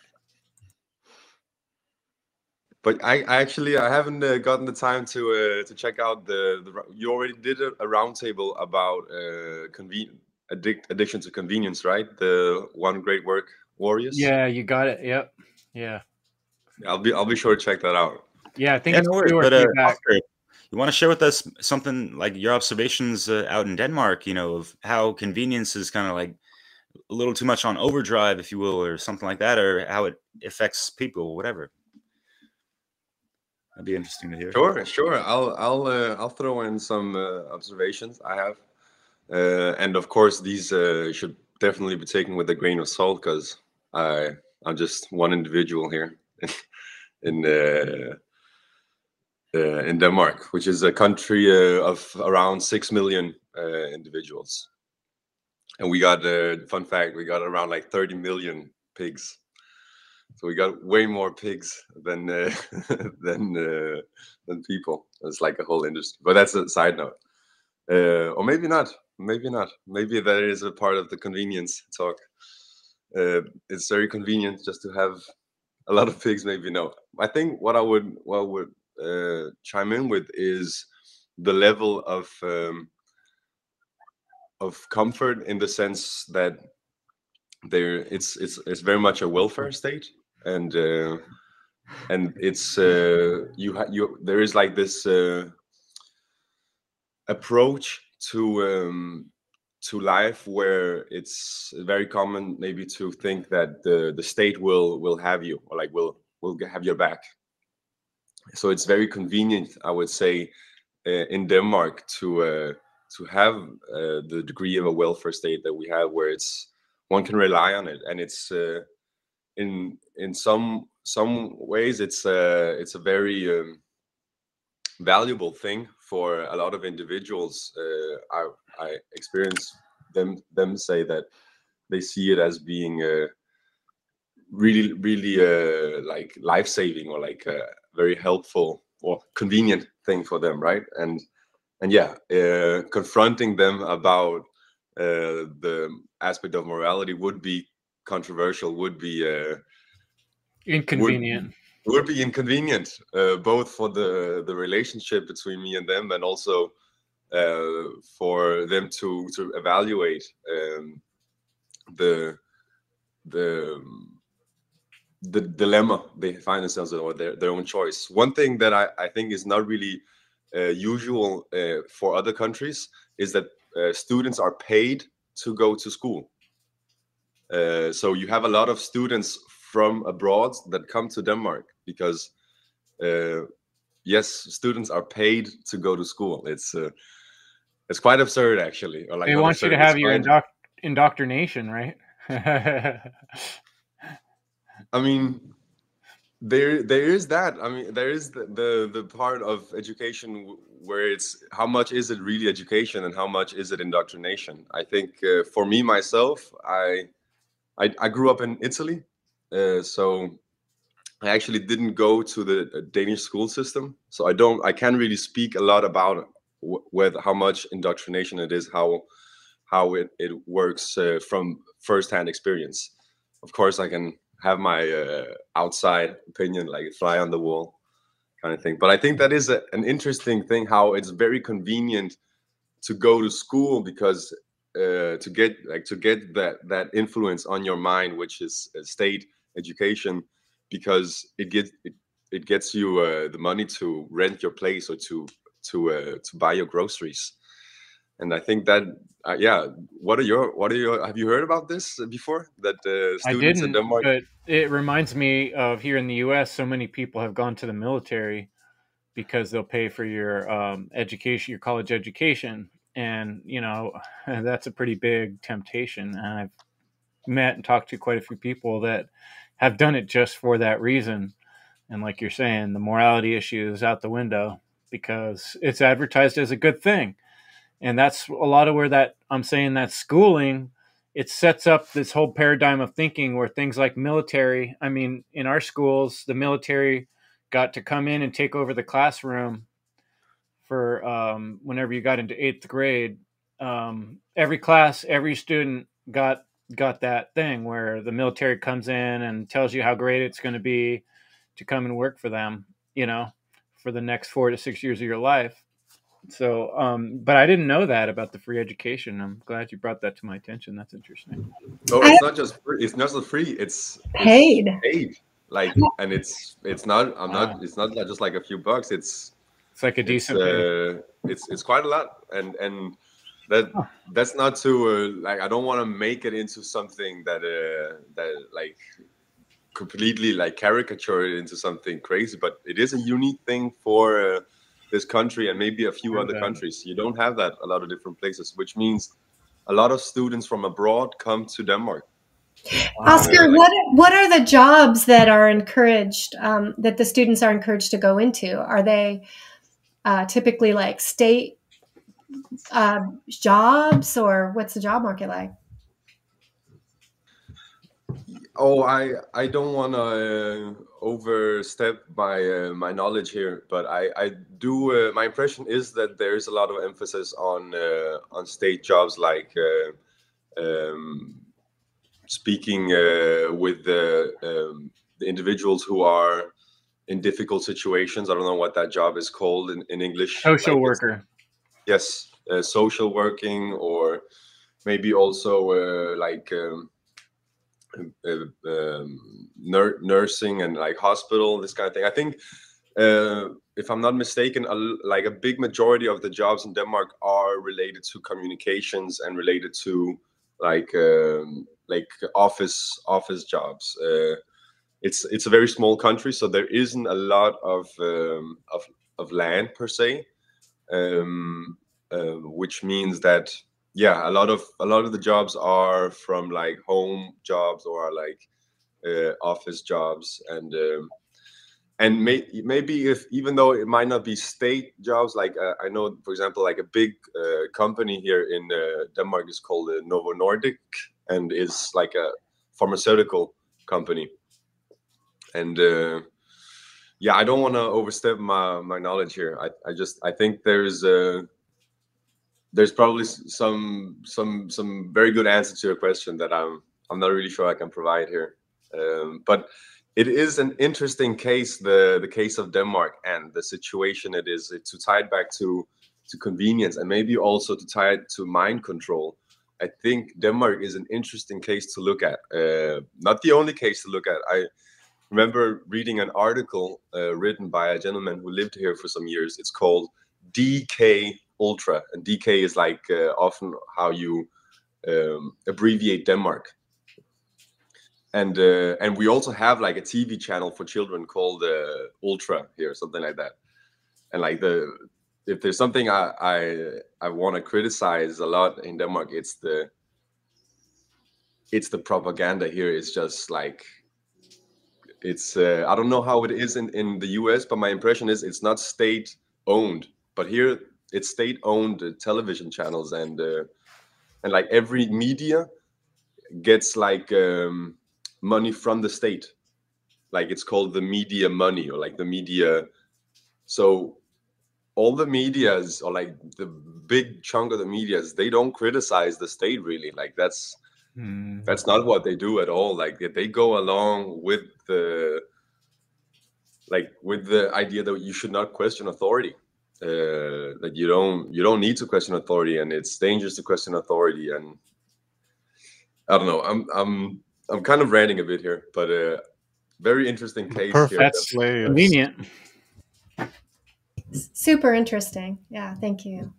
but I, I actually I haven't uh, gotten the time to uh, to check out the, the you already did a, a roundtable about uh, conven- addict addiction to convenience, right? The One Great Work Warriors. Yeah, you got it. Yep. Yeah. I'll be I'll be sure to check that out. Yeah, I think Yeah, it's no worries. two or But three uh, back. Oscar, you want to share with us something like your observations uh, out in Denmark? You know, of how convenience is kind of like a little too much on overdrive, if you will, or something like that, or how it affects people, whatever. That'd be interesting to hear. Sure, sure. I'll I'll uh, I'll throw in some uh, observations I have, uh, and of course these uh, should definitely be taken with a grain of salt because I I'm just one individual here in uh, uh, in Denmark, which is a country uh, of around six million uh, individuals, and we got uh, fun fact we got around like thirty million pigs. So we got way more pigs than uh, than uh, than people. It's like a whole industry. But that's a side note, uh, or maybe not. Maybe not. Maybe that is a part of the convenience talk. Uh, it's very convenient just to have a lot of pigs. Maybe no. I think what I would what I would uh, chime in with is the level of um, of comfort in the sense that there it's it's it's very much a welfare state. And uh, and it's uh, you ha- you there is like this uh, approach to um, to life where it's very common maybe to think that the the state will will have you or like will will have your back. So it's very convenient, I would say, uh, in Denmark to uh, to have uh, the degree of a welfare state that we have, where it's one can rely on it, and it's uh, in in some some ways it's a it's a very um, valuable thing for a lot of individuals. uh, I, I experience them them say that they see it as being uh, really really uh, like life-saving or like a very helpful or convenient thing for them, right? and and yeah, uh, confronting them about uh, the aspect of morality would be controversial, would be uh, Inconvenient. Would, would be inconvenient, uh, both for the the relationship between me and them, and also uh, for them to to evaluate um, the the the dilemma they find themselves in, or their, their own choice. One thing that I, I think is not really uh, usual uh, for other countries is that uh, students are paid to go to school. Uh, so you have a lot of students from abroad that come to Denmark because, uh, yes, students are paid to go to school. It's uh, it's quite absurd, actually. Or like They not want absurd, you to it's have your quite- indoc- indoctrination, right? I mean, there there is that. I mean, there is the the, the part of education w- where it's how much is it really education and how much is it indoctrination. I think uh, for me myself, I, I I grew up in Italy, uh, so I actually didn't go to the uh, Danish school system, so I don't I can't really speak a lot about w- whether how much indoctrination it is, how how it it works uh, from firsthand experience. Of course, I can have my uh, outside opinion, like fly on the wall kind of thing. But I think that is a, an interesting thing, how it's very convenient to go to school because uh, to get like to get that that influence on your mind, which is uh, state education, because it gets it, it gets you uh, the money to rent your place or to to uh, to buy your groceries. And I think that uh, yeah, what are your what are your have you heard about this before, that uh, I students in didn't, Denmark? but it reminds me of here in the U S, so many people have gone to the military because they'll pay for your um, education, your college education. And, you know, that's a pretty big temptation. And I've met and talked to quite a few people that have done it just for that reason. And like you're saying, the morality issue is out the window because it's advertised as a good thing. And that's a lot of where that I'm saying that schooling, it sets up this whole paradigm of thinking where things like military, I mean, in our schools, the military got to come in and take over the classroom for um, whenever you got into eighth grade. Um, every class, every student got got that thing where the military comes in and tells you how great it's going to be to come and work for them, you know, for the next four to six years of your life. So, um, but I didn't know that about the free education. I'm glad you brought that to my attention. That's interesting. Oh, I it's not just free, it's not just free. It's paid. it's paid. Like, and it's it's not. I'm Wow. not. It's not just like a few bucks. It's It's like a it's decent pay. uh, it's it's quite a lot. And and that Huh. that's not to uh, like. I don't want to make it into something that uh that like completely like caricature it into something crazy. But it is a unique thing for uh, this country and maybe a few Heard other that. countries. You don't have that a lot of different places, which means a lot of students from abroad come to Denmark. Wow. Oscar, Uh, what what are the jobs that are encouraged um, that the students are encouraged to go into? Are they uh, typically like state uh, jobs, or what's the job market like? Oh, I I don't want to uh, overstep my uh, my knowledge here, but I I do. Uh, my impression is that there is a lot of emphasis on uh, on state jobs, like uh, um, speaking uh, with the um, the individuals who are in difficult situations. I don't know what that job is called in, in English. Social Like it's, worker. yes, uh, social working, or maybe also uh, like. Um, uh, um, nur- nursing and like hospital, this kind of thing. I think, uh, if I'm not mistaken, a, l- like a big majority of the jobs in Denmark are related to communications and related to like um, like office office jobs. Uh, it's it's a very small country, so there isn't a lot of um, of of land per se, um, uh, which means that yeah, a lot of a lot of the jobs are from like home jobs or are like uh, office jobs, and um, and may, maybe if even though it might not be state jobs, like uh, I know, for example, like a big uh, company here in uh, Denmark is called uh, Novo Nordic, and is like a pharmaceutical company, and uh, yeah, I don't want to overstep my my knowledge here. I, I just I think there's uh, there's probably s- some some some very good answer to your question that I'm I'm not really sure I can provide here. Um, but it is an interesting case, the the case of Denmark and the situation it is. It, to tie it back to to convenience and maybe also to tie it to mind control. I think Denmark is an interesting case to look at. Uh, not the only case to look at. I remember reading an article uh, written by a gentleman who lived here for some years. It's called D K Ultra, and D K is like uh, often how you um, abbreviate Denmark. And uh, and we also have like a T V channel for children called uh, Ultra here, something like that. And like the if there's something I I, I want to criticize a lot in Denmark, it's the it's the propaganda here. It's just like it's uh, I don't know how it is in in the U S, but my impression is it's not state owned, but here it's state owned uh, television channels, and uh, and like every media gets like um, money from the state, like it's called the media money, or like the media. So all the medias, or like the big chunk of the medias, they don't criticize the state really. Like that's Mm. that's not what they do at all. Like they- they go along with the like with the idea that you should not question authority, uh, that you don't you don't need to question authority, and it's dangerous to question authority. And I don't know, i'm i'm i'm kind of ranting a bit here, but uh very interesting The case here. perfect That's slaves. convenient. S- Super interesting. Yeah, thank you.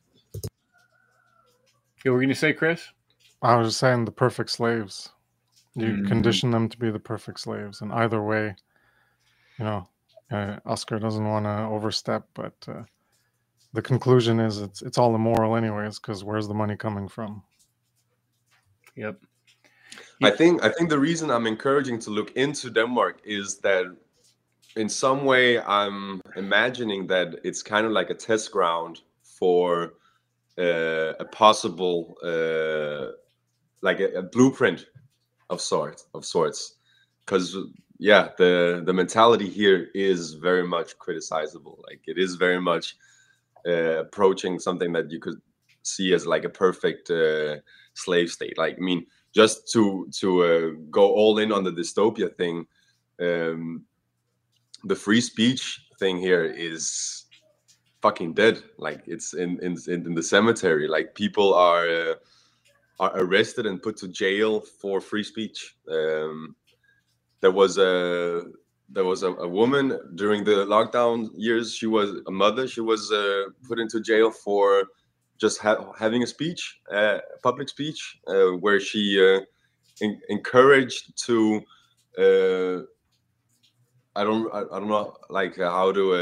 You were going to say, Chris? I was just saying the perfect slaves. You Mhm. condition them to be the perfect slaves, and either way, you know, uh, Oscar doesn't want to overstep, but uh, the conclusion is it's it's all immoral anyways. Because where's the money coming from? Yep. I think I think the reason I'm encouraging to look into Denmark is that in some way I'm imagining that it's kind of like a test ground for uh, a possible uh, like a, a blueprint of sorts of sorts, because yeah, the the mentality here is very much criticizable. Like it is very much uh, approaching something that you could see as like a perfect uh, slave state. Like I mean, just to to uh, go all in on the dystopia thing, um, the free speech thing here is fucking dead. Like it's in in in the cemetery. Like people are uh, are arrested and put to jail for free speech. Um, there was a there was a, a woman during the lockdown years. She was a mother. She was uh, put into jail for just ha- having a speech, uh, a public speech, uh, where she uh, en- encouraged to. Uh, I don't. I, I don't know, like uh, how to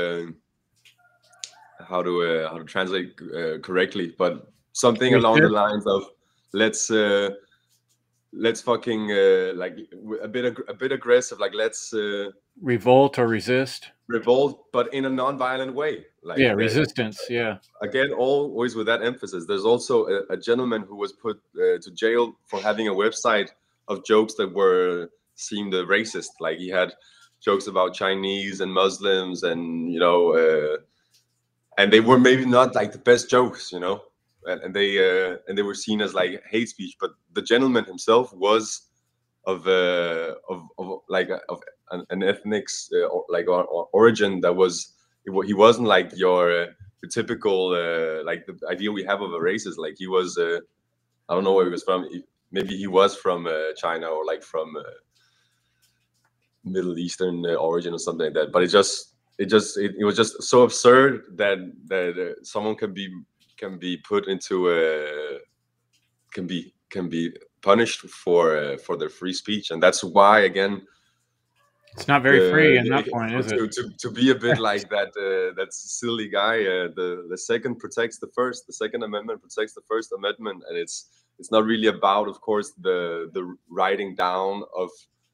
uh, how to uh, how to translate uh, correctly, but something along the Resist? lines of let's uh, let's fucking uh, like a bit ag- a bit aggressive, like let's uh, Revolt or resist? revolt, but in a non-violent way. Like Yeah, uh, resistance. Yeah. again, always with that emphasis. There's also a, a gentleman who was put uh, to jail for having a website of jokes that were seemed uh, racist. Like he had jokes about Chinese and Muslims, and you know, uh, and they were maybe not like the best jokes, you know, and, and they uh, and they were seen as like hate speech. But the gentleman himself was of uh, of, of like a, of an, an ethnic uh, or, like or, or origin that was he wasn't like your, uh, your typical uh, like the idea we have of a racist. Like he was uh, I don't know where he was from. He, maybe he was from uh, China or like from uh, Middle Eastern uh, origin or something like that. But it just it just it, it was just so absurd that that uh, someone can be can be put into a can be can be punished for uh, for their free speech. And that's why, again, it's not very the, free in the, that point, is to, it? to, to be a bit like that uh, that silly guy. Uh, the the second protects the first. The Second Amendment protects the First Amendment, and it's it's not really about, of course, the the writing down of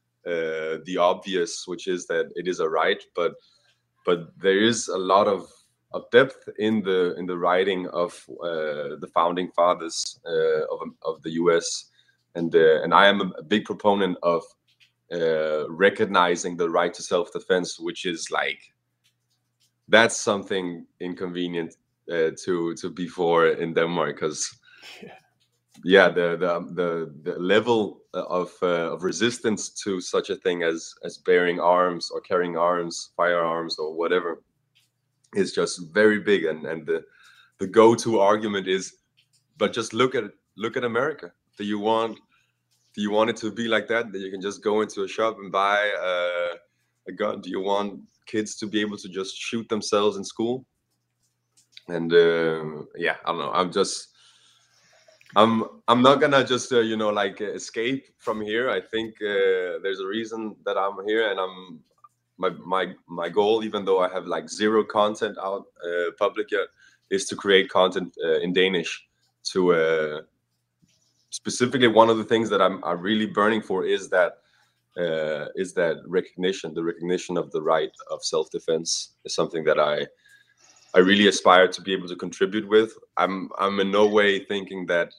uh, the obvious, which is that it is a right, but but there is a lot of of depth in the in the writing of uh, the founding fathers uh, of of the U S, and uh, and I am a big proponent of uh, recognizing the right to self-defense, which is like that's something inconvenient uh, to to be for in Denmark, because yeah. yeah, the the the, the level of uh, of resistance to such a thing as as bearing arms or carrying arms, firearms or whatever, is just very big. And and the the go-to argument is, but just look at look at America. Do you want do you want it to be like that, that you can just go into a shop and buy uh, a gun? Do you want kids to be able to just shoot themselves in school? And uh, yeah, I don't know. I'm just I'm I'm not gonna just uh, you know like escape from here. I think uh, there's a reason that I'm here, and I'm my my my goal, even though I have like zero content out uh, public yet, is to create content uh, in Danish. To uh, specifically, one of the things that I'm I'm really burning for is that uh, is that recognition. The recognition of the right of self-defense is something that I I really aspire to be able to contribute with. I'm I'm in no way thinking that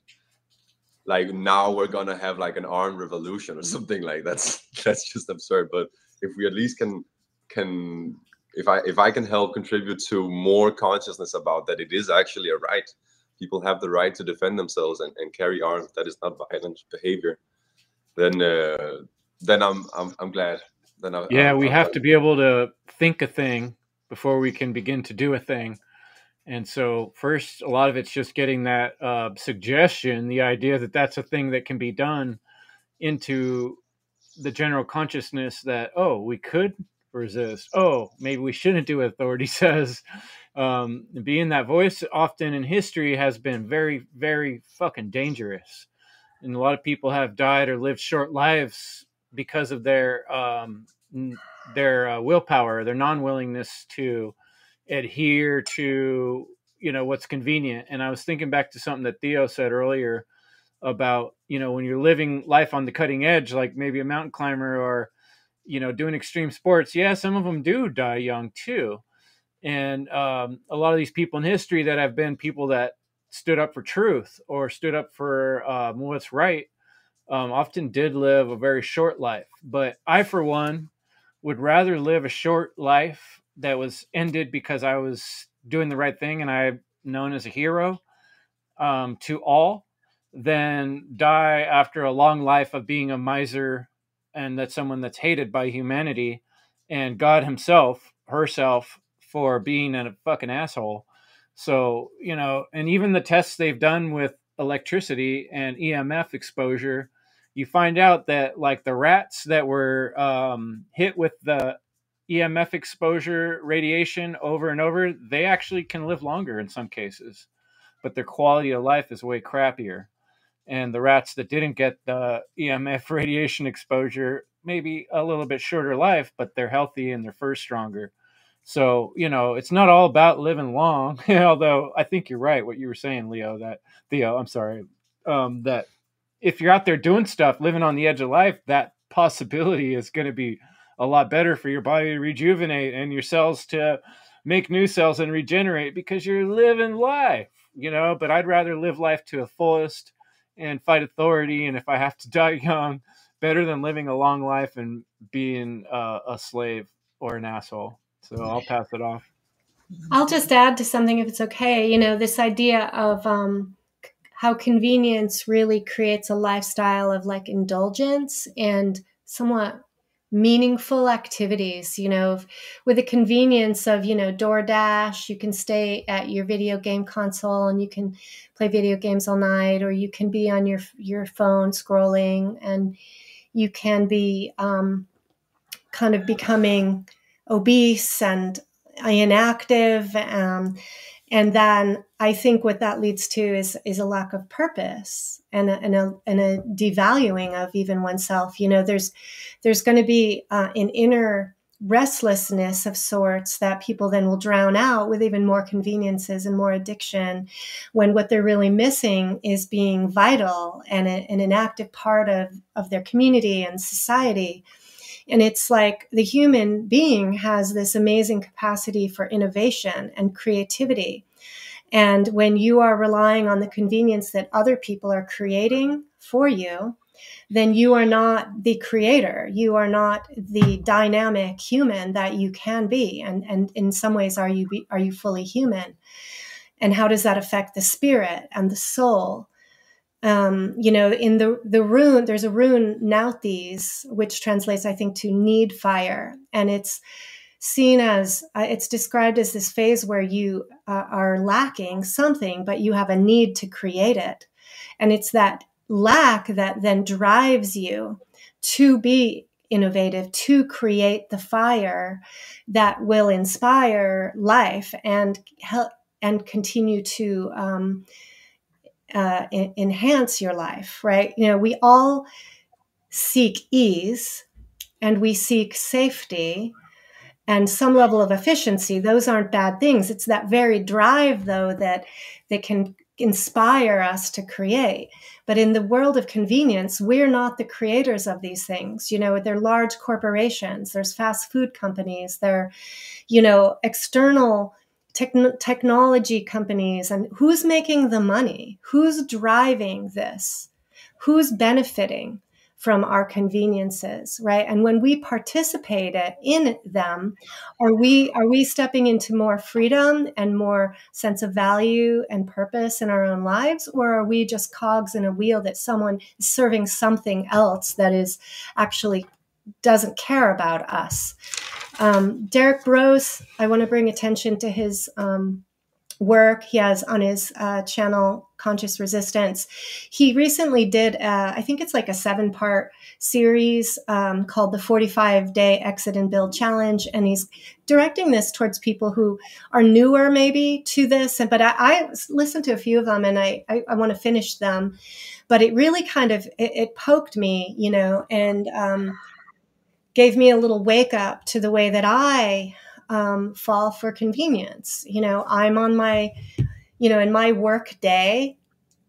like now we're gonna have like an armed revolution or something like that's that's just absurd. But if we at least can can if I if I can help contribute to more consciousness about that it is actually a right. People have the right to defend themselves and, and carry arms. That is not violent behavior. Then uh, then I'm I'm I'm glad. Then I, yeah, I'm, we I'm have glad. to be able to think a thing before we can begin to do a thing. And so first, a lot of it's just getting that uh, suggestion, the idea that that's a thing that can be done, into the general consciousness that, oh, we could resist. Oh, maybe we shouldn't do what authority says. Um, being that voice often in history has been very, very fucking dangerous. And a lot of people have died or lived short lives because of their um, their uh, willpower, their non-willingness to adhere to, you know, what's convenient. And I was thinking back to something that Theo said earlier about, you know, when you're living life on the cutting edge, like maybe a mountain climber or, you know, doing extreme sports. Yeah, some of them do die young too. And um, a lot of these people in history that have been people that stood up for truth or stood up for um, what's right um, often did live a very short life. But I, for one, would rather live a short life that was ended because I was doing the right thing and I'm known as a hero um, to all, than die after a long life of being a miser and that's someone that's hated by humanity and God himself, herself, for being a fucking asshole. So, you know, and even the tests they've done with electricity and E M F exposure, you find out that like the rats that were um, hit with the E M F exposure radiation over and over, they actually can live longer in some cases, but their quality of life is way crappier. And the rats that didn't get the E M F radiation exposure, maybe a little bit shorter life, but they're healthy and their fur's stronger. So, you know, it's not all about living long, although I think you're right, what you were saying, Leo, that Theo, I'm sorry, um, that if you're out there doing stuff, living on the edge of life, that possibility is going to be a lot better for your body to rejuvenate and your cells to make new cells and regenerate because you're living life, you know, but I'd rather live life to the fullest and fight authority. And if I have to die young, better than living a long life and being uh, a slave or an asshole. So I'll pass it off. I'll just add to something if it's okay. You know, this idea of um, how convenience really creates a lifestyle of like indulgence and somewhat meaningful activities, you know, with the convenience of, you know, DoorDash, you can stay at your video game console and you can play video games all night, or you can be on your, your phone scrolling, and you can be um, kind of becoming obese and inactive. Um, and then I think what that leads to is, is a lack of purpose and a, and a, and a devaluing of even oneself. You know, there's, there's going to be uh, an inner restlessness of sorts that people then will drown out with even more conveniences and more addiction, when what they're really missing is being vital and, a, and an active part of, of their community and society. And it's like the human being has this amazing capacity for innovation and creativity. And when you are relying on the convenience that other people are creating for you, then you are not the creator. You are not the dynamic human that you can be. And, and in some ways, are you, be, are you fully human? And how does that affect the spirit and the soul? Um, you know, in the, the rune, there's a rune, Nauthiz, which translates, I think, to need fire. And it's seen as, uh, it's described as this phase where you uh, are lacking something, but you have a need to create it. And it's that lack that then drives you to be innovative, to create the fire that will inspire life and help and continue to um, uh, en- enhance your life, right? You know, we all seek ease and we seek safety and some level of efficiency. Those aren't bad things. It's that very drive, though, that that can inspire us to create. But in the world of convenience, we're not the creators of these things. You know, they're large corporations, there's fast food companies, they're, you know, external techn- technology companies. And who's making the money? Who's driving this? Who's benefiting from our conveniences, right? And when we participate in them, are we are we stepping into more freedom and more sense of value and purpose in our own lives? Or are we just cogs in a wheel that someone is serving something else that is actually doesn't care about us? Um, Derek Rose, I want to bring attention to his um, work he has on his uh, channel, Conscious Resistance. He recently did, uh, I think it's like a seven part series um, called the forty-five day Exit and Build Challenge. And he's directing this towards people who are newer maybe to this. But I, I listened to a few of them and I, I, I want to finish them. But it really kind of, it, it poked me, you know, and um, gave me a little wake up to the way that I Um, fall for convenience. You know, I'm on my, you know, in my work day,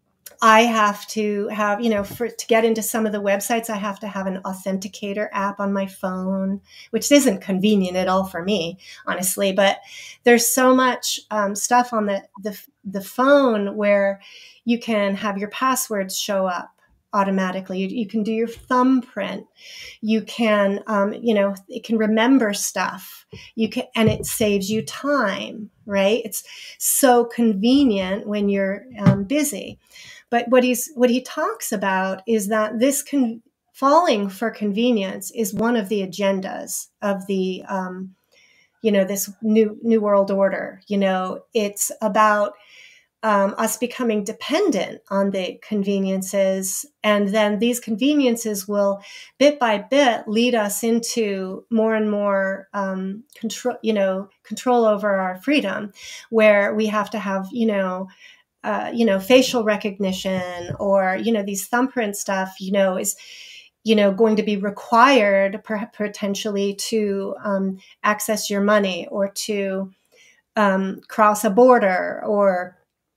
I have to have, you know, for to get into some of the websites, I have to have an authenticator app on my phone, which isn't convenient at all for me, honestly. But there's so much um, stuff on the, the the phone where you can have your passwords show up automatically. You, you can do your thumbprint. You can, um, you know, it can remember stuff. You can, and it saves you time, right? It's so convenient when you're um, busy. But what he's what he talks about is that this con- falling for convenience is one of the agendas of the um, you know, this new new world order. You know, it's about um, us becoming dependent on the conveniences, and then these conveniences will, bit by bit, lead us into more and more um, control. You know, control over our freedom, where we have to have, you know. Uh, you know, facial recognition, or, you know, these thumbprint stuff, you know, is, you know, going to be required per- potentially to um, access your money, or to um, cross a border, or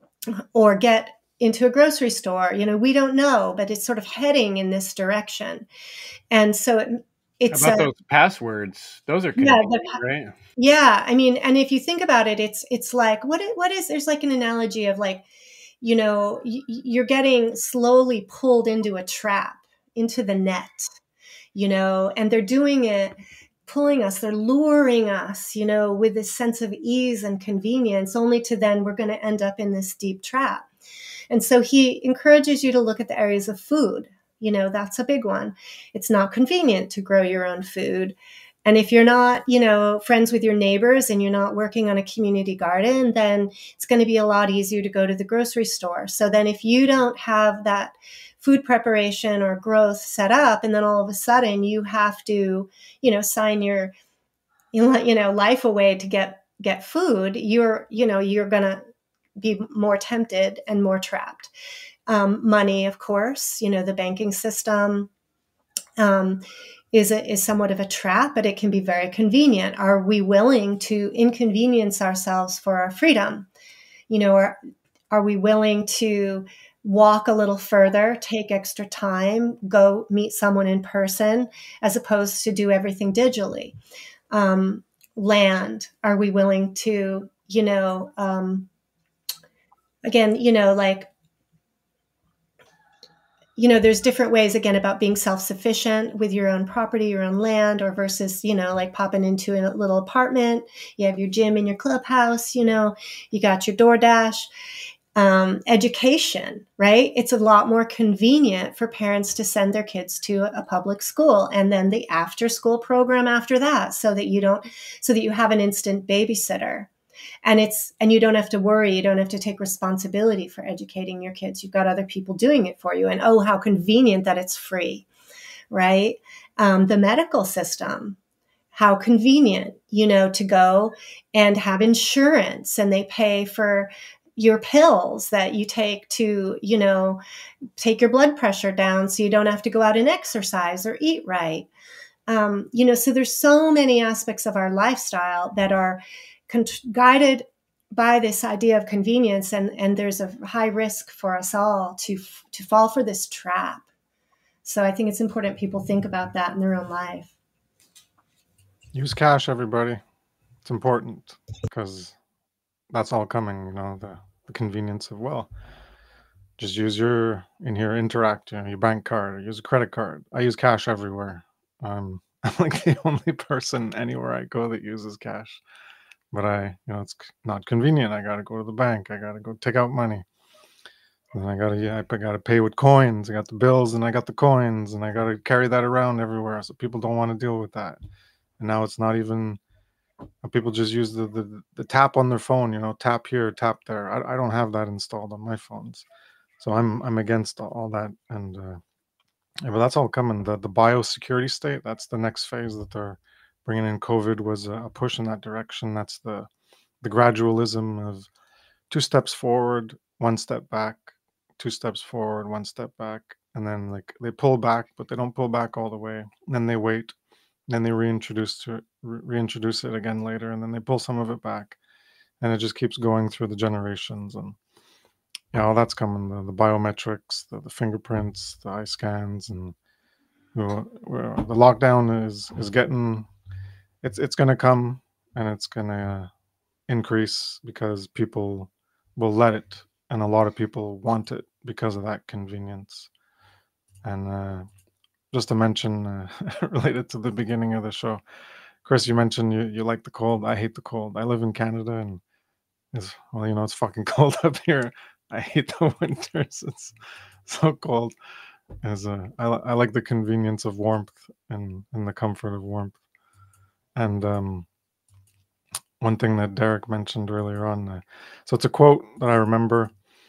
or get into a grocery store. You know, we don't know, but it's sort of heading in this direction. And so it, How it's about a, those passwords? Those are yeah, convenient, the, pa- right? yeah. I mean, and if you think about it, it's it's like what it, what is there's like an analogy of like, you know, y- you're getting slowly pulled into a trap, into the net, you know, and they're doing it, pulling us, they're luring us, you know, with this sense of ease and convenience, only to then we're going to end up in this deep trap. And so he encourages you to look at the areas of food. You know, that's a big one. It's not convenient to grow your own food. And if you're not, you know, friends with your neighbors and you're not working on a community garden, then it's going to be a lot easier to go to the grocery store. So then if you don't have that food preparation or growth set up, and then all of a sudden you have to, you know, sign your, you know, life away to get, get food, you're, you know, you're going to be more tempted and more trapped. Um, money, of course, you know, the banking system, um, is a, is somewhat of a trap, but it can be very convenient. Are we willing to inconvenience ourselves for our freedom? You know, are, are we willing to walk a little further, take extra time, go meet someone in person, as opposed to do everything digitally? Um, land, are we willing to, you know, um, again, you know, like, you know, there's different ways, again, about being self-sufficient with your own property, your own land, or versus, you know, like popping into a little apartment. You have your gym in your clubhouse, you know, you got your DoorDash. Um, education, right? It's a lot more convenient for parents to send their kids to a public school, and then the after school program after that, so that you don't, so that you have an instant babysitter. And it's, and you don't have to worry. You don't have to take responsibility for educating your kids. You've got other people doing it for you. And oh, how convenient that it's free, right? Um, the medical system, how convenient, you know, to go and have insurance, and they pay for your pills that you take to, you know, take your blood pressure down, so you don't have to go out and exercise or eat right. Um, you know, so there's so many aspects of our lifestyle that are con- guided by this idea of convenience, and and there's a high risk for us all to to fall for this trap. So I think it's important people think about that in their own life. Use cash, everybody. It's important because that's all coming. You know, the, the convenience of, well, just use your in here interact, you know, your bank card, or use a credit card. I use cash everywhere. Um, I'm like the only person anywhere I go that uses cash. But I, you know, it's c- not convenient. I got to go to the bank. I got to go take out money. And I got to, yeah, I got to pay with coins. I got the bills and I got the coins, and I got to carry that around everywhere. So people don't want to deal with that. And now it's not even, uh, people just use the, the, the tap on their phone, you know, tap here, tap there. I, I don't have that installed on my phones. So I'm, I'm against all all that. And, uh, yeah, but that's all coming. The, the biosecurity state, that's the next phase that they're bringing in. COVID was a push in that direction. That's the, the gradualism of two steps forward, one step back, two steps forward, one step back, and then like they pull back, but they don't pull back all the way. And then they wait, then they reintroduce to it, re- reintroduce it again later, and then they pull some of it back, and it just keeps going through the generations. And yeah, all that's coming. The, the biometrics, the, the fingerprints, the eye scans, and uh, well, the lockdown is is getting, it's it's going to come, and it's going to increase because people will let it, and a lot of people want it because of that convenience. And uh, just to mention, uh, related to the beginning of the show, Chris, you mentioned you, you like the cold. I hate the cold. I live in Canada, and it's, well, you know, it's fucking cold up here. I hate the winters. It's so cold. As uh, I, li- I like the convenience of warmth, and, and the comfort of warmth. And um, one thing that Derek mentioned earlier on. Uh, so it's a quote that I remember.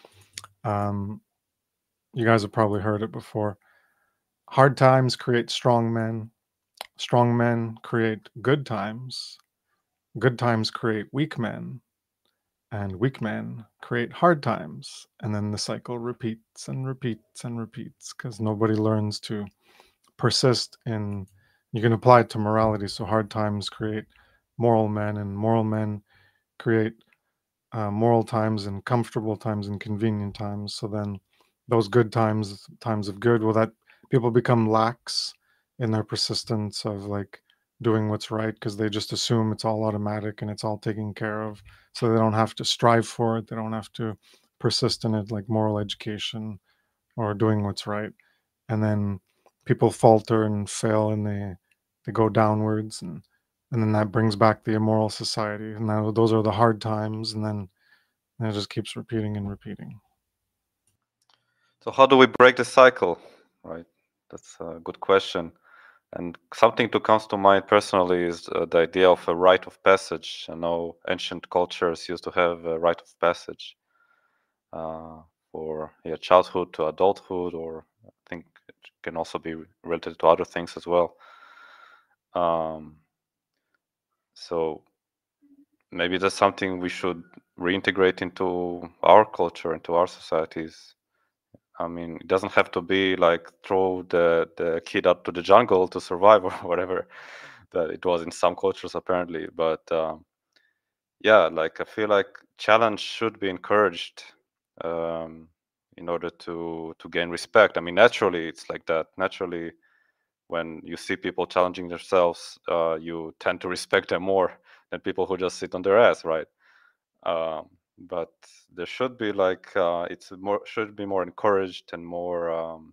Um, you guys have probably heard it before. Hard times create strong men. Strong men create good times. Good times create weak men. And weak men create hard times. And then the cycle repeats and repeats and repeats because nobody learns to persist in. You can apply it to morality. So hard times create moral men, and moral men create uh, moral times and comfortable times and convenient times. So then those good times, times of good, well, that people become lax in their persistence of like doing what's right because they just assume it's all automatic and it's all taken care of. So they don't have to strive for it. They don't have to persist in it, like moral education or doing what's right. And then people falter and fail and they they go downwards, and and then that brings back the immoral society. And now those are the hard times, and then and it just keeps repeating and repeating. So how do we break the cycle? Right, that's a good question. And something that comes to mind personally is uh, the idea of a rite of passage. I know ancient cultures used to have a rite of passage uh, for yeah, childhood to adulthood, or I think it can also be related to other things as well. Um, so maybe that's something we should reintegrate into our culture, into our societies. I mean, it doesn't have to be like throw the, the kid out to the jungle to survive or whatever that it was in some cultures apparently. But um, yeah, like I feel like challenge should be encouraged um, in order to to gain respect. I mean, naturally it's like that. Naturally, when you see people challenging themselves, uh, you tend to respect them more than people who just sit on their ass, right? Um, but there should be like uh, it's more should be more encouraged and more um,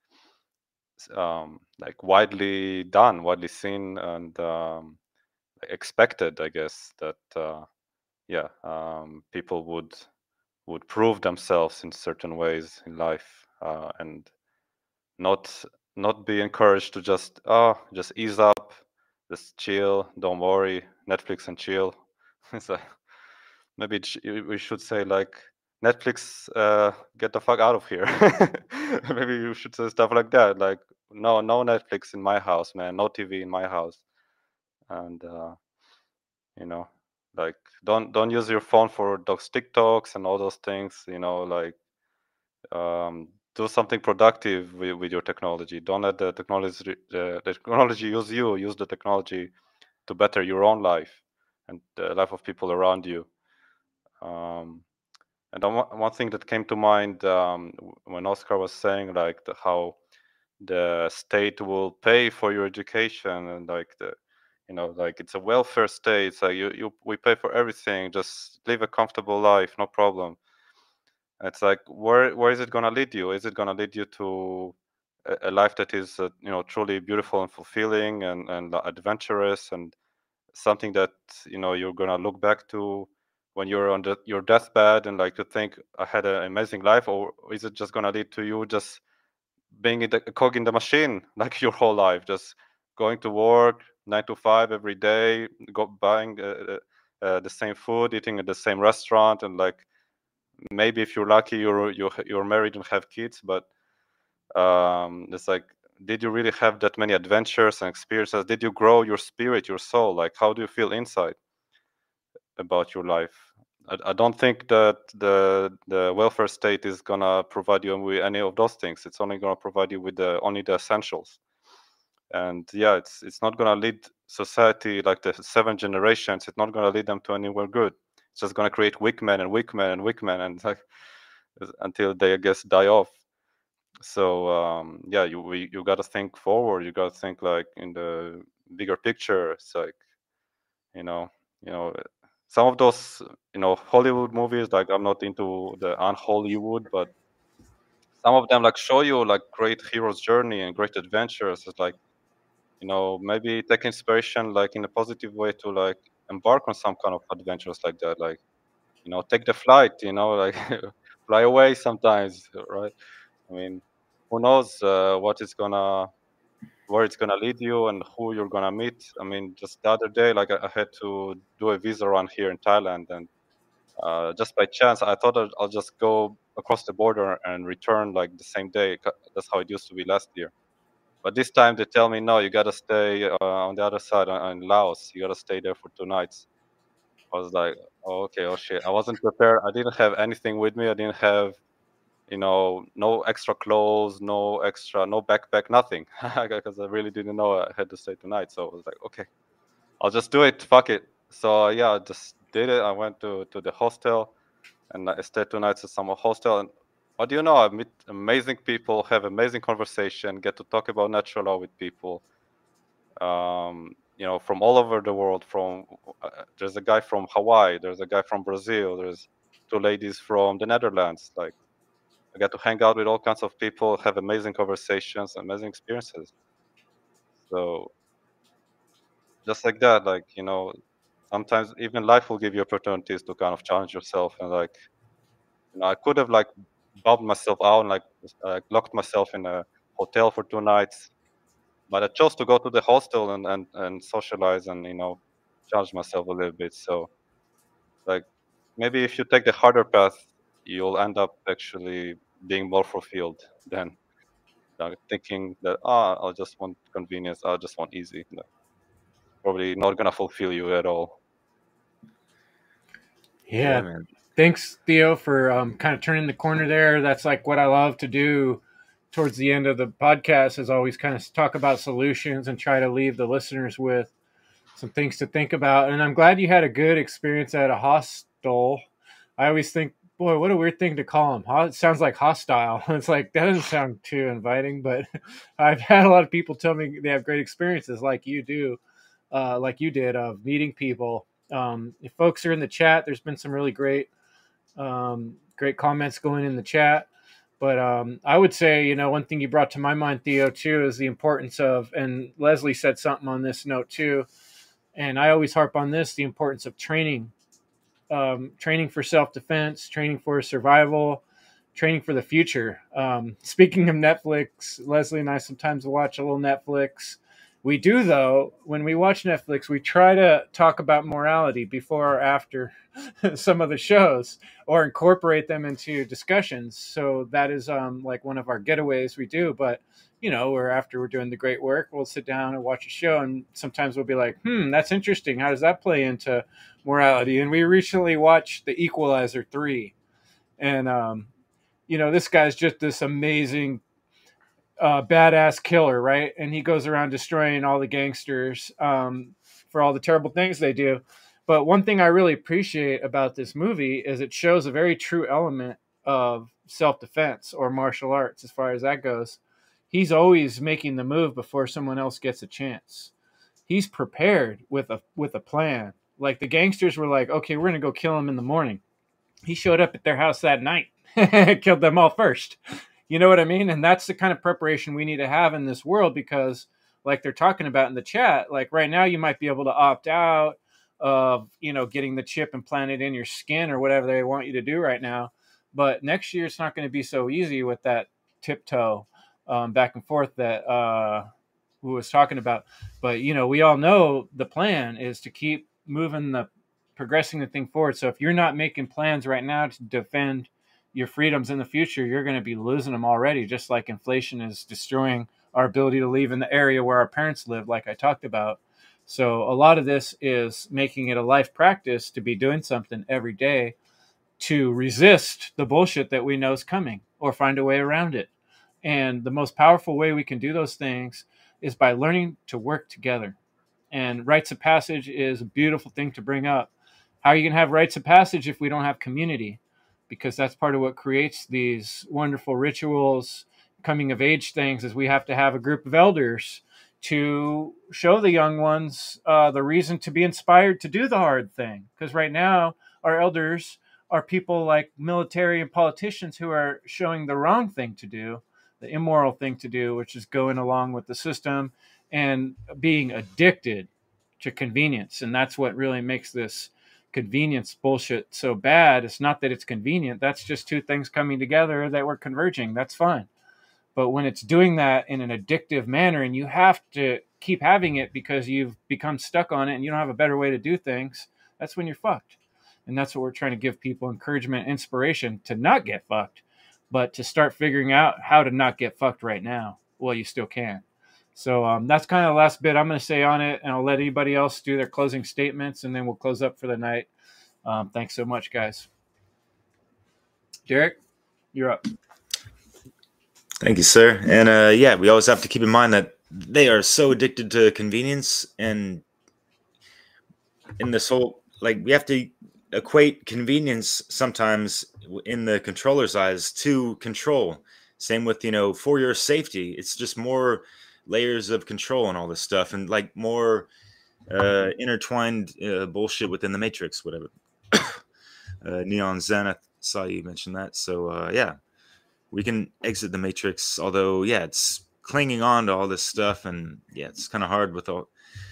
um, like widely done, widely seen, and um, expected. I guess that uh, yeah, um, people would would prove themselves in certain ways in life, uh, and not not be encouraged to just oh just ease up, just chill, don't worry, Netflix and chill. So maybe it sh- we should say like Netflix, uh, get the fuck out of here. Maybe you should say stuff like that, like no, no Netflix in my house, man, no T V in my house, and uh, you know, like don't don't use your phone for those TikToks and all those things. You know, like um, do something productive with, with your technology. Don't let the technology the, the technology use you. Use the technology to better your own life and the life of people around you. Um, And then one one thing that came to mind um, w- when Oscar was saying like the, how the state will pay for your education and like the, you know, like it's a welfare state. So you, you we pay for everything. Just live a comfortable life, no problem. It's like where where is it gonna lead you? Is it gonna lead you to a, a life that is uh, you know truly beautiful and fulfilling and and adventurous and something that you know you're gonna look back to when you're on the, your deathbed and like to think I had an amazing life, or is it just gonna lead to you just being in the, a cog in the machine like your whole life, just going to work nine to five every day, go buying uh, uh, uh, the same food, eating at the same restaurant, and like maybe if you're lucky you're you're, you're married and have kids, but um, it's like did you really have that many adventures and experiences? Did you grow your spirit, your soul? Like how do you feel inside about your life? I, I don't think that the the welfare state is gonna provide you with any of those things. It's only gonna provide you with the only the essentials. And yeah, it's it's not gonna lead society like the seven generations. It's not gonna lead them to anywhere good. It's just gonna create weak men and weak men and weak men and like until they I guess die off. So um, yeah, you we, you got to think forward. You got to think like in the bigger picture. It's like you know, you know, some of those you know Hollywood movies. Like I'm not into the un-Hollywood, but some of them like show you like great hero's journey and great adventures. It's like you know maybe take inspiration like in a positive way to like embark on some kind of adventures like that. Like you know, take the flight. You know, like fly away sometimes, right? I mean, who knows uh, what is gonna where it's gonna lead you and who you're gonna meet. I mean, just the other day, like I, I had to do a visa run here in Thailand, and uh, just by chance, I thought I'd, I'll just go across the border and return like the same day. c- That's how it used to be last year. But this time they tell me, no, you gotta stay uh, on the other side uh, in Laos. You gotta stay there for two nights. I was like, oh, okay, oh shit. I wasn't prepared. I didn't have anything with me. I didn't have, you know, no extra clothes, no extra, no backpack, nothing, because I really didn't know I had to stay tonight. So I was like, okay, I'll just do it. Fuck it. So uh, yeah, I just did it. I went to to the hostel, and I stayed two nights at some hostel. And what do you know? I meet amazing people, have amazing conversation, get to talk about natural law with people. Um, you know, from all over the world. From uh, there's a guy from Hawaii. There's a guy from Brazil. There's two ladies from the Netherlands. Like I got to hang out with all kinds of people, have amazing conversations, amazing experiences. So just like that, like you know, sometimes even life will give you opportunities to kind of challenge yourself. And like you know, I could have like bombed myself out and like uh, locked myself in a hotel for two nights, but I chose to go to the hostel and and and socialize and you know challenge myself a little bit. So like maybe if you take the harder path, you'll end up actually being more fulfilled than uh, thinking that ah I'll just want convenience, I just want easy. No, probably not gonna fulfill you at all. Yeah. Yeah, man. Thanks, Theo, for um, kind of turning the corner there. That's like what I love to do towards the end of the podcast is always kind of talk about solutions and try to leave the listeners with some things to think about. And I'm glad you had a good experience at a hostel. I always think, boy, what a weird thing to call them. It sounds like hostile. It's like, that doesn't sound too inviting, but I've had a lot of people tell me they have great experiences like you do, uh, like you did, of meeting people. Um, if folks are in the chat, there's been some really great, um, great comments going in the chat. But um, I would say, you know, one thing you brought to my mind, Theo, too, is the importance of, and Leslie said something on this note, too, and I always harp on this, the importance of training, um, training for self-defense, training for survival, training for the future. Um, speaking of Netflix, Leslie and I sometimes watch a little Netflix. We do, though, when we watch Netflix, we try to talk about morality before or after some of the shows or incorporate them into discussions. So that is um, like one of our getaways we do. But, you know, where after we're doing the great work, we'll sit down and watch a show. And sometimes we'll be like, hmm, that's interesting. How does that play into morality? And we recently watched The Equalizer three. And, um, you know, this guy's just this amazing uh, badass killer, right? And he goes around destroying all the gangsters um, for all the terrible things they do. But one thing I really appreciate about this movie is it shows a very true element of self-defense or martial arts as far as that goes. He's always making the move before someone else gets a chance. He's prepared with a with a plan. Like the gangsters were like, okay, we're going to go kill him in the morning. He showed up at their house that night, killed them all first. You know what I mean? And that's the kind of preparation we need to have in this world because, like they're talking about in the chat, like right now you might be able to opt out of, you know, getting the chip implanted in your skin or whatever they want you to do right now. But next year it's not going to be so easy with that tiptoe um, back and forth that uh, who was talking about. But, you know, we all know the plan is to keep moving the progressing the thing forward. So if you're not making plans right now to defend your freedoms in the future, you're going to be losing them already, just like inflation is destroying our ability to live in the area where our parents live, like I talked about. So a lot of this is making it a life practice to be doing something every day to resist the bullshit that we know is coming or find a way around it. And the most powerful way we can do those things is by learning to work together. And rites of passage is a beautiful thing to bring up. How are you going to have rites of passage if we don't have community? Because that's part of what creates these wonderful rituals, coming of age things, is we have to have a group of elders to show the young ones uh, the reason to be inspired to do the hard thing. Because right now, our elders are people like military and politicians who are showing the wrong thing to do, the immoral thing to do, which is going along with the system and being addicted to convenience. And that's what really makes this convenience bullshit so bad. It's not that it's convenient. That's just two things coming together that were converging. That's fine. But when it's doing that in an addictive manner and you have to keep having it because you've become stuck on it and you don't have a better way to do things, that's when you're fucked. And that's what we're trying to give people: encouragement, inspiration to not get fucked, but to start figuring out how to not get fucked right now. Well, you still can. So um, that's kind of the last bit I'm going to say on it, and I'll let anybody else do their closing statements, and then we'll close up for the night. Um, thanks so much, guys. Derek, you're up. Thank you, sir. And uh, yeah, we always have to keep in mind that they are so addicted to convenience, and in this whole, like, we have to equate convenience sometimes in the controller's eyes to control. Same with, you know, for your safety. It's just more layers of control and all this stuff, and like more uh, intertwined uh, bullshit within the Matrix, whatever. uh, Neon Zen, I saw you mention that. So uh, yeah, we can exit the Matrix. Although yeah, it's clinging on to all this stuff, and yeah, it's kind of hard with all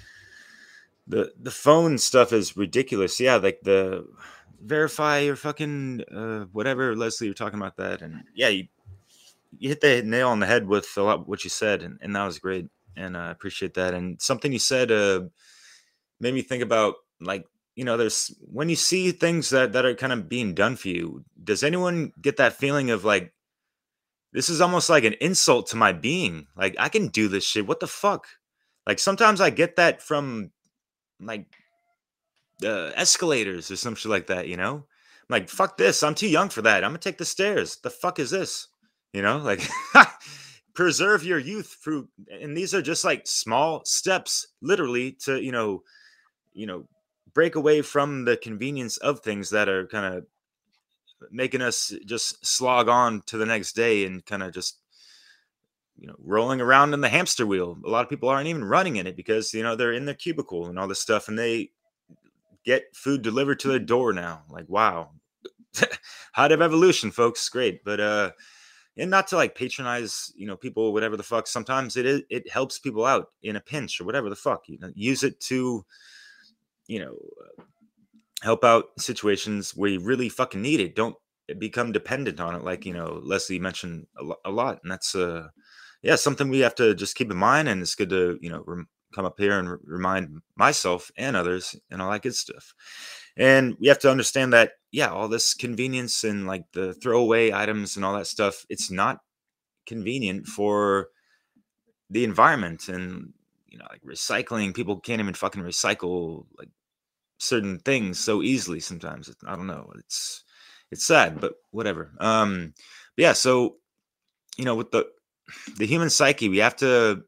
the the phone stuff is ridiculous. Yeah, like the verify your fucking uh, whatever, Leslie, you're talking about that, and yeah, you. You hit the nail on the head with a lot what you said, and, and that was great, and I uh, appreciate that. And something you said uh, made me think about, like, you know, there's when you see things that, that are kind of being done for you, does anyone get that feeling of like, this is almost like an insult to my being? Like, I can do this shit. What the fuck? Like, sometimes I get that from like uh, escalators or some shit like that, you know? I'm like, fuck this. I'm too young for that. I'm gonna take the stairs. The fuck is this? You know, like preserve your youth through, and these are just like small steps, literally, to, you know, you know, break away from the convenience of things that are kind of making us just slog on to the next day and kind of just, you know, rolling around in the hamster wheel. A lot of people aren't even running in it because, you know, they're in their cubicle and all this stuff, and they get food delivered to their door now. Like, wow. Height of evolution, folks. Great. But, uh, and not to like patronize, you know, people, whatever the fuck. Sometimes it is, it helps people out in a pinch or whatever the fuck. You know, use it to, you know, uh, help out situations where you really fucking need it. Don't become dependent on it, like, you know, Leslie mentioned a, lo- a lot, and that's uh, yeah, something we have to just keep in mind. And it's good to, you know, rem- come up here and re- remind myself and others and all that good stuff. And we have to understand that, yeah, all this convenience and like the throwaway items and all that stuff, it's not convenient for the environment. And, you know, like recycling, people can't even fucking recycle like certain things so easily sometimes. I don't know. It's, it's sad, but whatever. Um, but yeah. So, you know, with the, the human psyche, we have to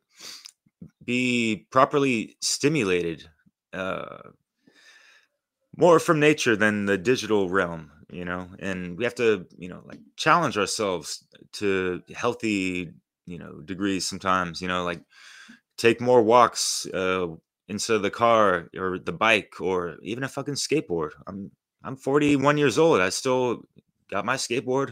be properly stimulated, uh, more from nature than the digital realm, you know, and we have to, you know, like challenge ourselves to healthy, you know, degrees sometimes, you know, like take more walks uh, instead of the car or the bike or even a fucking skateboard. I'm, I'm forty-one years old. I still got my skateboard.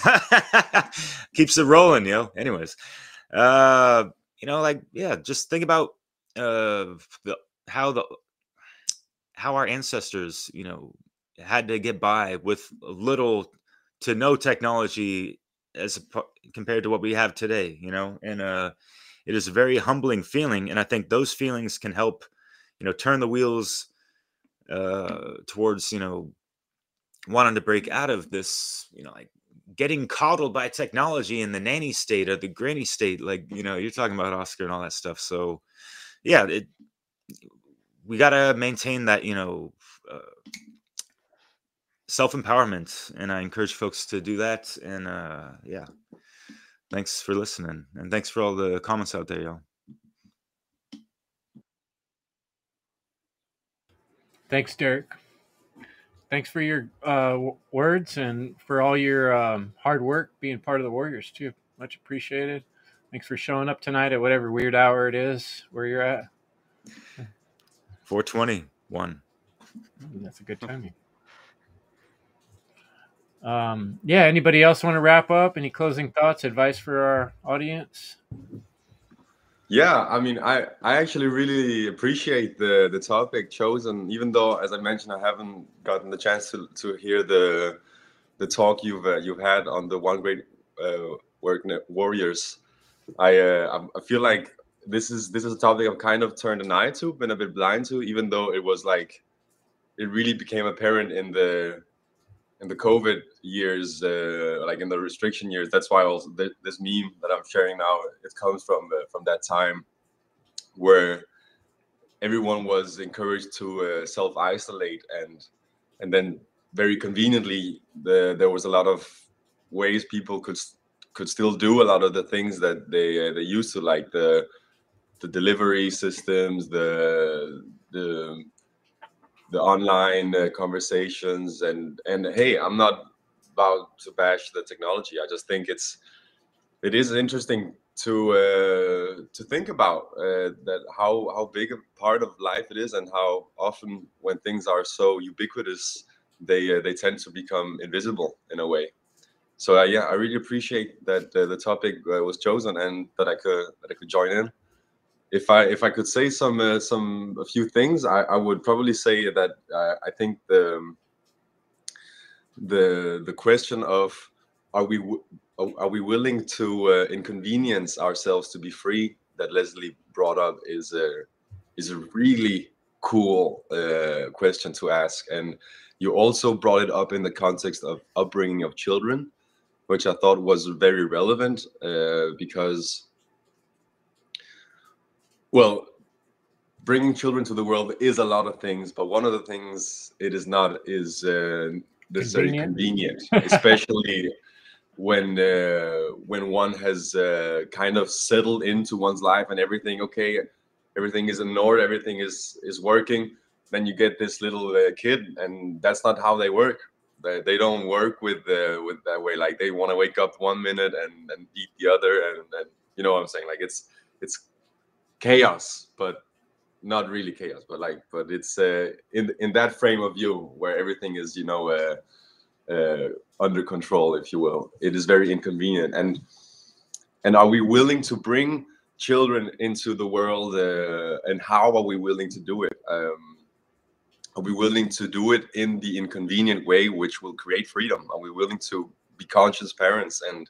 Keeps it rolling, you know, anyways, uh, you know, like, yeah, just think about uh, the, how the, how our ancestors, you know, had to get by with little to no technology as a, compared to what we have today, you know, and uh, it is a very humbling feeling. And I think those feelings can help, you know, turn the wheels uh, towards, you know, wanting to break out of this, you know, like getting coddled by technology in the nanny state or the granny state, like, you know, you're talking about Oscar and all that stuff. So yeah, it, we got to maintain that, you know, uh, self-empowerment. And I encourage folks to do that. And uh, yeah, thanks for listening. And thanks for all the comments out there, y'all. Thanks, Derek. Thanks for your uh, w- words and for all your um, hard work being part of the Warriors too. Much appreciated. Thanks for showing up tonight at whatever weird hour it is where you're at. four twenty-one. That's a good timing. Um, yeah, anybody else want to wrap up? Any closing thoughts, advice for our audience? Yeah, I mean, I, I actually really appreciate the, the topic chosen, even though, as I mentioned, I haven't gotten the chance to, to hear the the talk you've uh, you've had on the One Great uh, Work Warriors. I uh, I feel like this is this is a topic I've kind of turned an eye to, been a bit blind to, even though it was like it really became apparent in the in the COVID years, uh, like in the restriction years. That's why also th- this meme that I'm sharing now, it comes from uh, from that time where everyone was encouraged to uh, self-isolate, and and then very conveniently the, there was a lot of ways people could could still do a lot of the things that they uh, they used to, like the the delivery systems, the the the online uh, conversations, and and hey, I'm not about to bash the technology. I just think it's it is interesting to uh, to think about uh, that how how big a part of life it is, and how often when things are so ubiquitous, they uh, they tend to become invisible in a way. So uh, yeah, I really appreciate that uh, the topic uh, was chosen and that I could that I could join in. If I if I could say some uh, some a few things, I, I would probably say that uh, I think the the the question of are we w- are we willing to uh, inconvenience ourselves to be free, that Leslie brought up, is a is a really cool uh, question to ask. And you also brought it up in the context of upbringing of children, which I thought was very relevant uh, because, well, bringing children to the world is a lot of things, but one of the things it is not is uh, necessarily Convenient. convenient, especially when uh, when one has uh, kind of settled into one's life and everything. Okay, everything is in order, everything is is working. Then you get this little uh, kid, and that's not how they work. They, they don't work with uh, with that way. Like they want to wake up one minute and and beat the other, and, and you know what I'm saying. Like it's it's chaos, but not really chaos, but like but it's uh, in in that frame of view where everything is, you know, uh, uh, under control, if you will. It is very inconvenient. And and are we willing to bring children into the world, uh, and how are we willing to do it? Um, are we willing to do it in the inconvenient way, which will create freedom? Are we willing to be conscious parents and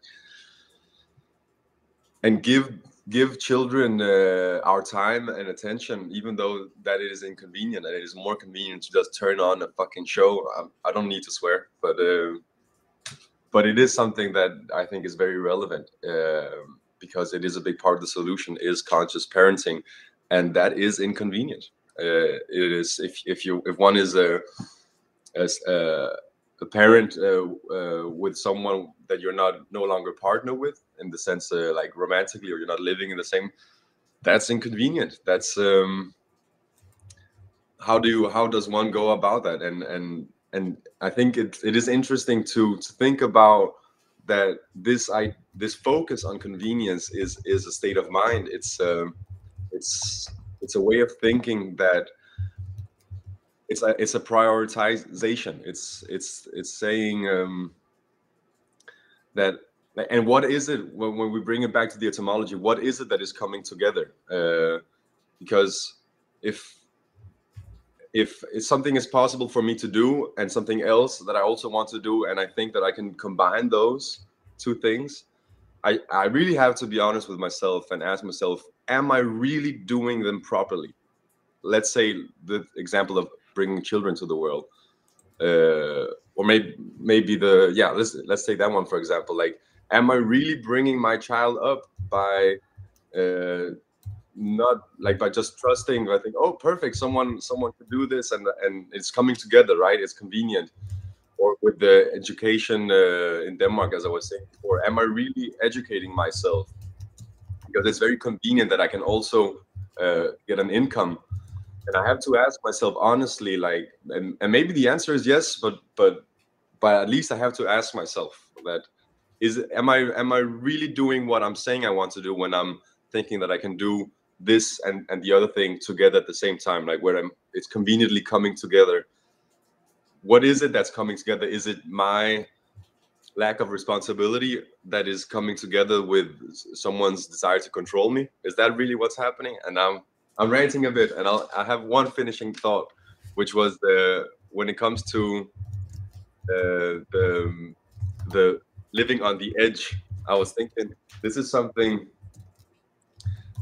and give give children uh, our time and attention, even though that it is inconvenient, and it is more convenient to just turn on a fucking show? I, I don't need to swear, but uh, but it is something that I think is very relevant, uh, because it is a big part of the solution is conscious parenting, and that is inconvenient. Uh, it is if if you if one is a as a, a parent uh, uh, with someone that you're not no longer partner with, in the sense uh, like romantically, or you're not living in the same, that's inconvenient. That's um, how do you how does one go about that? And and and I think it it is interesting to to think about that this I this focus on convenience is is a state of mind. It's um, it's it's a way of thinking that it's a it's a prioritization. It's it's it's saying um, that. And what is it when, when we bring it back to the etymology? What is it that is coming together? Uh, because if if if something is possible for me to do and something else that I also want to do, and I think that I can combine those two things, I I really have to be honest with myself and ask myself, am I really doing them properly? Let's say the example of bringing children to the world, uh, or maybe maybe the yeah let's let's take that one for example. Like, am I really bringing my child up by uh, not like by just trusting? I think, oh, perfect, someone someone could do this, and and it's coming together, right? It's convenient. Or with the education uh, in Denmark, as I was saying before, am I really educating myself? Because it's very convenient that I can also uh, get an income. And I have to ask myself honestly, like, and, and maybe the answer is yes, but but but at least I have to ask myself that, is am I am I really doing what I'm saying I want to do when I'm thinking that I can do this and, and the other thing together at the same time, like where I'm it's conveniently coming together. What is it that's coming together? Is it my lack of responsibility that is coming together with someone's desire to control me? Is that really what's happening? And I'm I'm ranting a bit, and I'll I have one finishing thought, which was the when it comes to uh, the the living on the edge. I was thinking this is something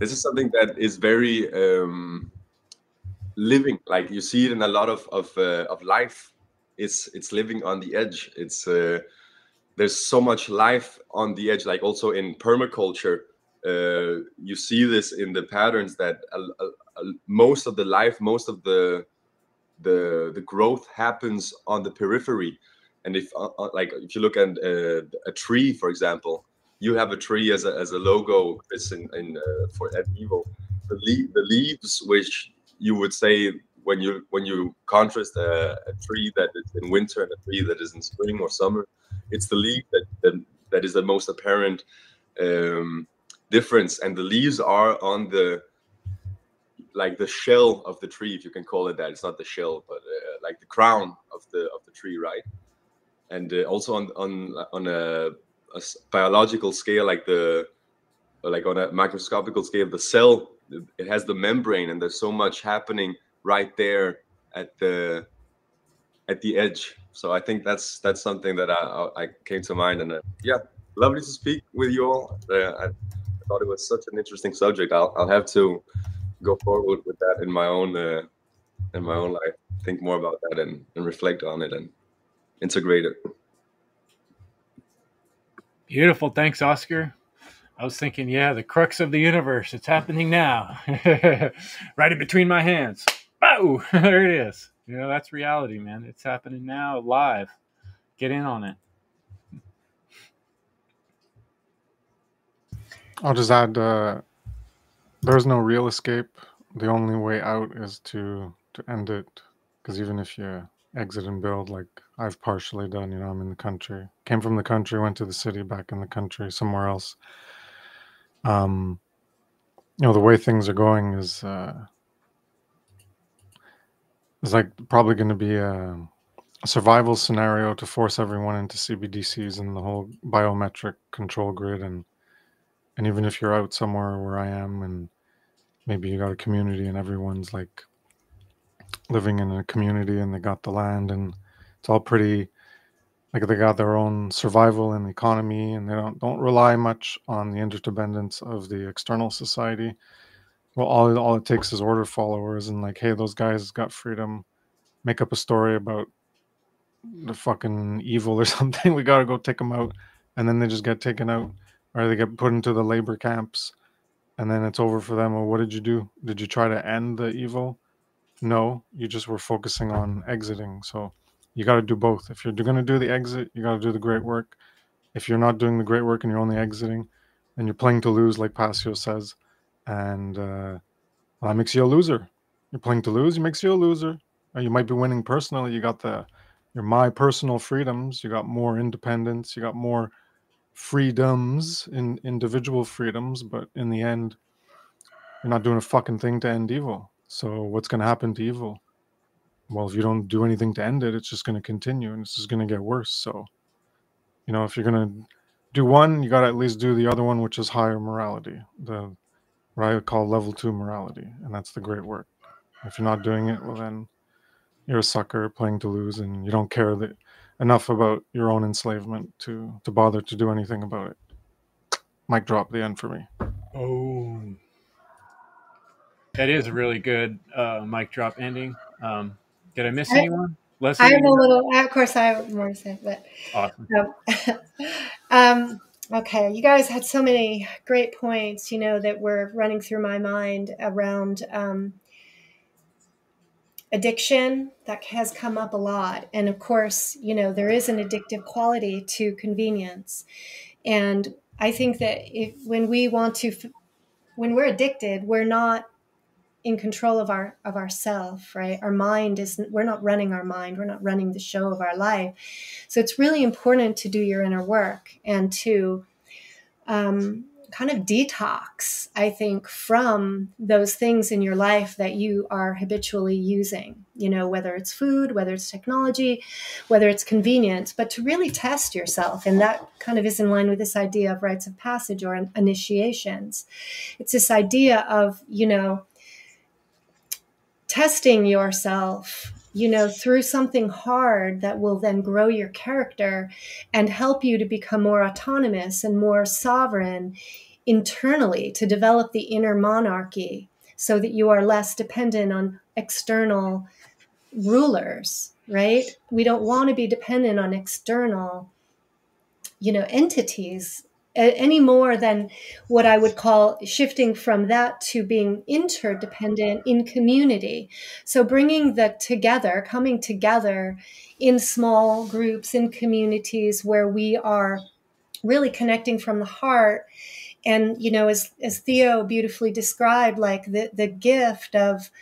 this is something that is very um, living. Like you see it in a lot of of uh, of life. It's it's living on the edge. It's uh, there's so much life on the edge. Like also in permaculture, uh, you see this in the patterns that uh, uh, most of the life, most of the the the growth happens on the periphery. And if uh, uh, like if you look at uh, a tree, for example, you have a tree as a as a logo. It's in, in uh, for at Evo. The, le- the leaves, which you would say when you when you contrast a, a tree that is in winter and a tree that is in spring or summer, it's the leaf that that, that is the most apparent um, difference. And the leaves are on the like the shell of the tree, if you can call it that. It's not the shell, but uh, like the crown of the of the tree, right? And uh, also on on on a, a s- biological scale, like the like on a microscopical scale, the cell, it has the membrane, and there's so much happening right there at the at the edge. So I think that's that's something that I I I came to mind, and uh, yeah, lovely to speak with you all. Uh, I, I thought it was such an interesting subject. I'll I'll have to go forward with that in my own uh, in my own life. Think more about that and, and reflect on it and integrate it. Beautiful. Thanks, Oscar. I was thinking, yeah, the crux of the universe. It's happening now. Right in between my hands. Oh, there it is. You know, that's reality, man. It's happening now, live. Get in on it. I'll just add, uh, there's no real escape. The only way out is to to end it. Because even if you exit and build, like I've partially done, you know, I'm in the country. Came from the country, went to the city, back in the country, somewhere else. Um, you know, the way things are going is uh, is like probably going to be a, a survival scenario to force everyone into C B D Cs and the whole biometric control grid. And and even if you're out somewhere where I am, and maybe you got a community and everyone's like living in a community and they got the land and it's all pretty like they got their own survival and economy, and they don't don't rely much on the interdependence of the external society. Well, all all it takes is order followers and like, hey, those guys got freedom. Make up a story about the fucking evil or something. We gotta go take them out, and then they just get taken out, or they get put into the labor camps, and then it's over for them. Well, what did you do? Did you try to end the evil? No, you just were focusing on exiting. So you got to do both. If you're going to do the exit, you got to do the great work. If you're not doing the great work and you're only exiting, then you're playing to lose, like Passio says, and uh, well, that makes you a loser. You're playing to lose, it makes you a loser. Or you might be winning personally. You got the your my personal freedoms. You got more independence. You got more freedoms, in individual freedoms. But in the end, you're not doing a fucking thing to end evil. So what's going to happen to evil? Well, if you don't do anything to end it, it's just going to continue, and it's just going to get worse. So, you know, if you're going to do one, you got to at least do the other one, which is higher morality, the what I would call level two morality, and that's the great work. If you're not doing it, well, then you're a sucker playing to lose, and you don't care that enough about your own enslavement to to bother to do anything about it. Mic drop, the end for me. Oh, that is a really good uh, mic drop ending. Um, did I miss I, anyone? Leslie? I have a little, of course, I have more to say, but Awesome. um, um, okay, you guys had so many great points, you know, that were running through my mind around um, addiction. That has come up a lot, and of course, you know, there is an addictive quality to convenience, and I think that if when we want to, when we're addicted, we're not in control of our of ourself, right? Our mind isn't, we're not running our mind, we're not running the show of our life. So it's really important to do your inner work and to um, kind of detox, I think, from those things in your life that you are habitually using, you know, whether it's food, whether it's technology, whether it's convenience, but to really test yourself. And that kind of is in line with this idea of rites of passage or initiations. It's this idea of, you know, testing yourself, you know, through something hard that will then grow your character and help you to become more autonomous and more sovereign internally to develop the inner monarchy so that you are less dependent on external rulers, right? We don't want to be dependent on external, you know, entities any more than what I would call shifting from that to being interdependent in community. So bringing the together, coming together in small groups, in communities where we are really connecting from the heart. And, you know, as, as Theo beautifully described, like the, the gift of,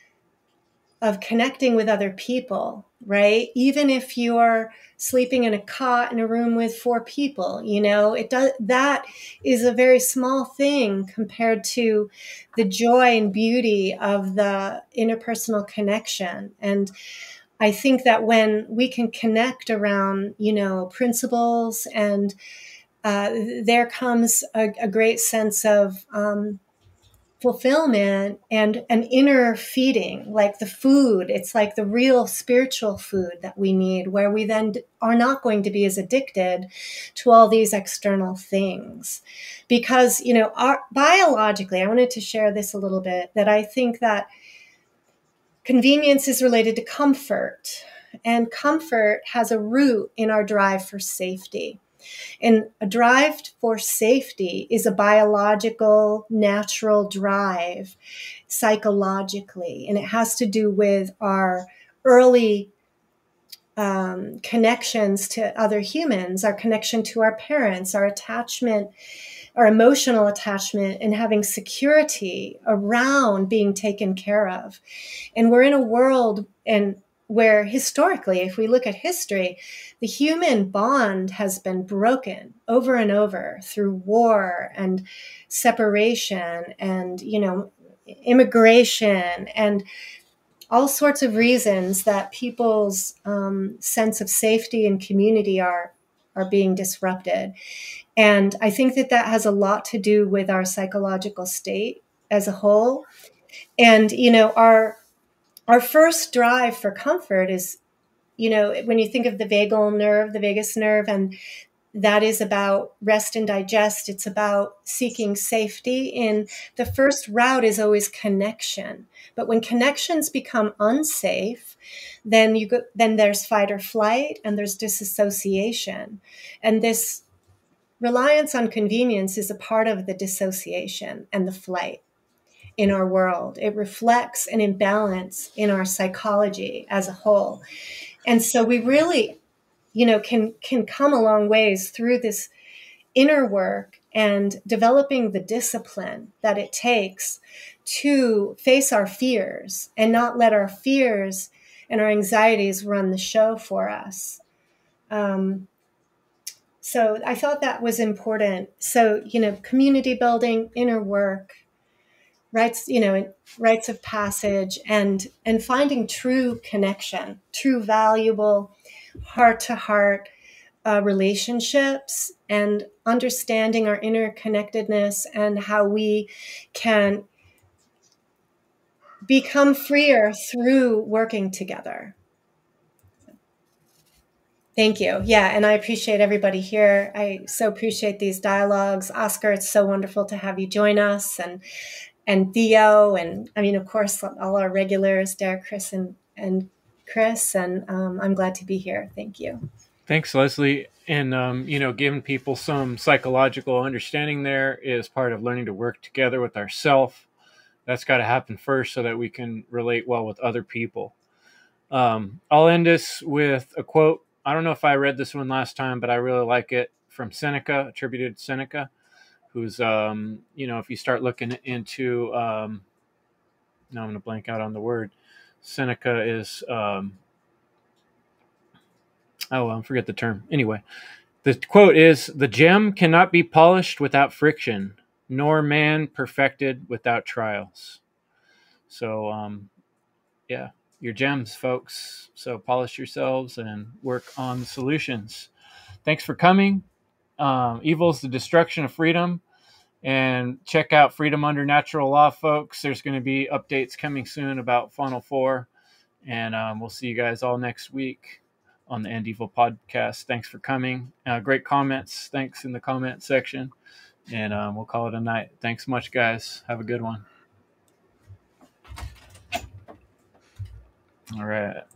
of connecting with other people, right? Even if you're sleeping in a cot in a room with four people, you know, it does, that is a very small thing compared to the joy and beauty of the interpersonal connection. And I think that when we can connect around, you know, principles, and uh, there comes a, a great sense of um, fulfillment and an inner feeding, like the food. It's like the real spiritual food that we need, where we then are not going to be as addicted to all these external things. Because, you know, our, biologically, I wanted to share this a little bit, that I think that convenience is related to comfort, and comfort has a root in our drive for safety. And a drive for safety is a biological, natural drive psychologically, and it has to do with our early um, connections to other humans, our connection to our parents, our attachment, our emotional attachment, and having security around being taken care of. And we're in a world and where historically, if we look at history, the human bond has been broken over and over through war and separation and, you know, immigration and all sorts of reasons that people's um, sense of safety and community are, are being disrupted. And I think that that has a lot to do with our psychological state as a whole. And, you know, our our first drive for comfort is, you know, when you think of the vagal nerve, the vagus nerve, and that is about rest and digest. It's about seeking safety. And the first route is always connection. But when connections become unsafe, then you go, then there's fight or flight, and there's disassociation. And this reliance on convenience is a part of the dissociation and the flight in our world. It reflects an imbalance in our psychology as a whole. And so we really, you know, can can come a long ways through this inner work and developing the discipline that it takes to face our fears and not let our fears and our anxieties run the show for us. Um, so I thought that was important. So, you know, community building, inner work, rites, you know, rites of passage, and and finding true connection, true valuable heart-to-heart uh, relationships, and understanding our interconnectedness and how we can become freer through working together. Thank you. Yeah, and I appreciate everybody here. I so appreciate these dialogues. Oscar, it's so wonderful to have you join us, and and Theo, and I mean, of course, all our regulars, Derek, Chris, and, and Chris, and um, I'm glad to be here. Thank you. Thanks, Leslie. And, um, you know, giving people some psychological understanding there is part of learning to work together with ourself. That's got to happen first so that we can relate well with other people. Um, I'll end this with a quote. I don't know if I read this one last time, but I really like it, from Seneca, attributed to Seneca, who's, um, you know, if you start looking into, um, now I'm going to blank out on the word. Seneca is, um, oh, I forget the term. Anyway, the quote is, "The gem cannot be polished without friction, nor man perfected without trials." So, um, yeah, your gems, folks. So polish yourselves and work on the solutions. Thanks for coming. Um, evil is the destruction of freedom. And check out Freedom Under Natural Law, folks. There's going to be updates coming soon about Funnel four. And um, we'll see you guys all next week on the End Evil podcast. Thanks for coming. Uh, great comments. Thanks in the comment section. and um, we'll call it a night. Thanks so much, guys. Have a good one. All right.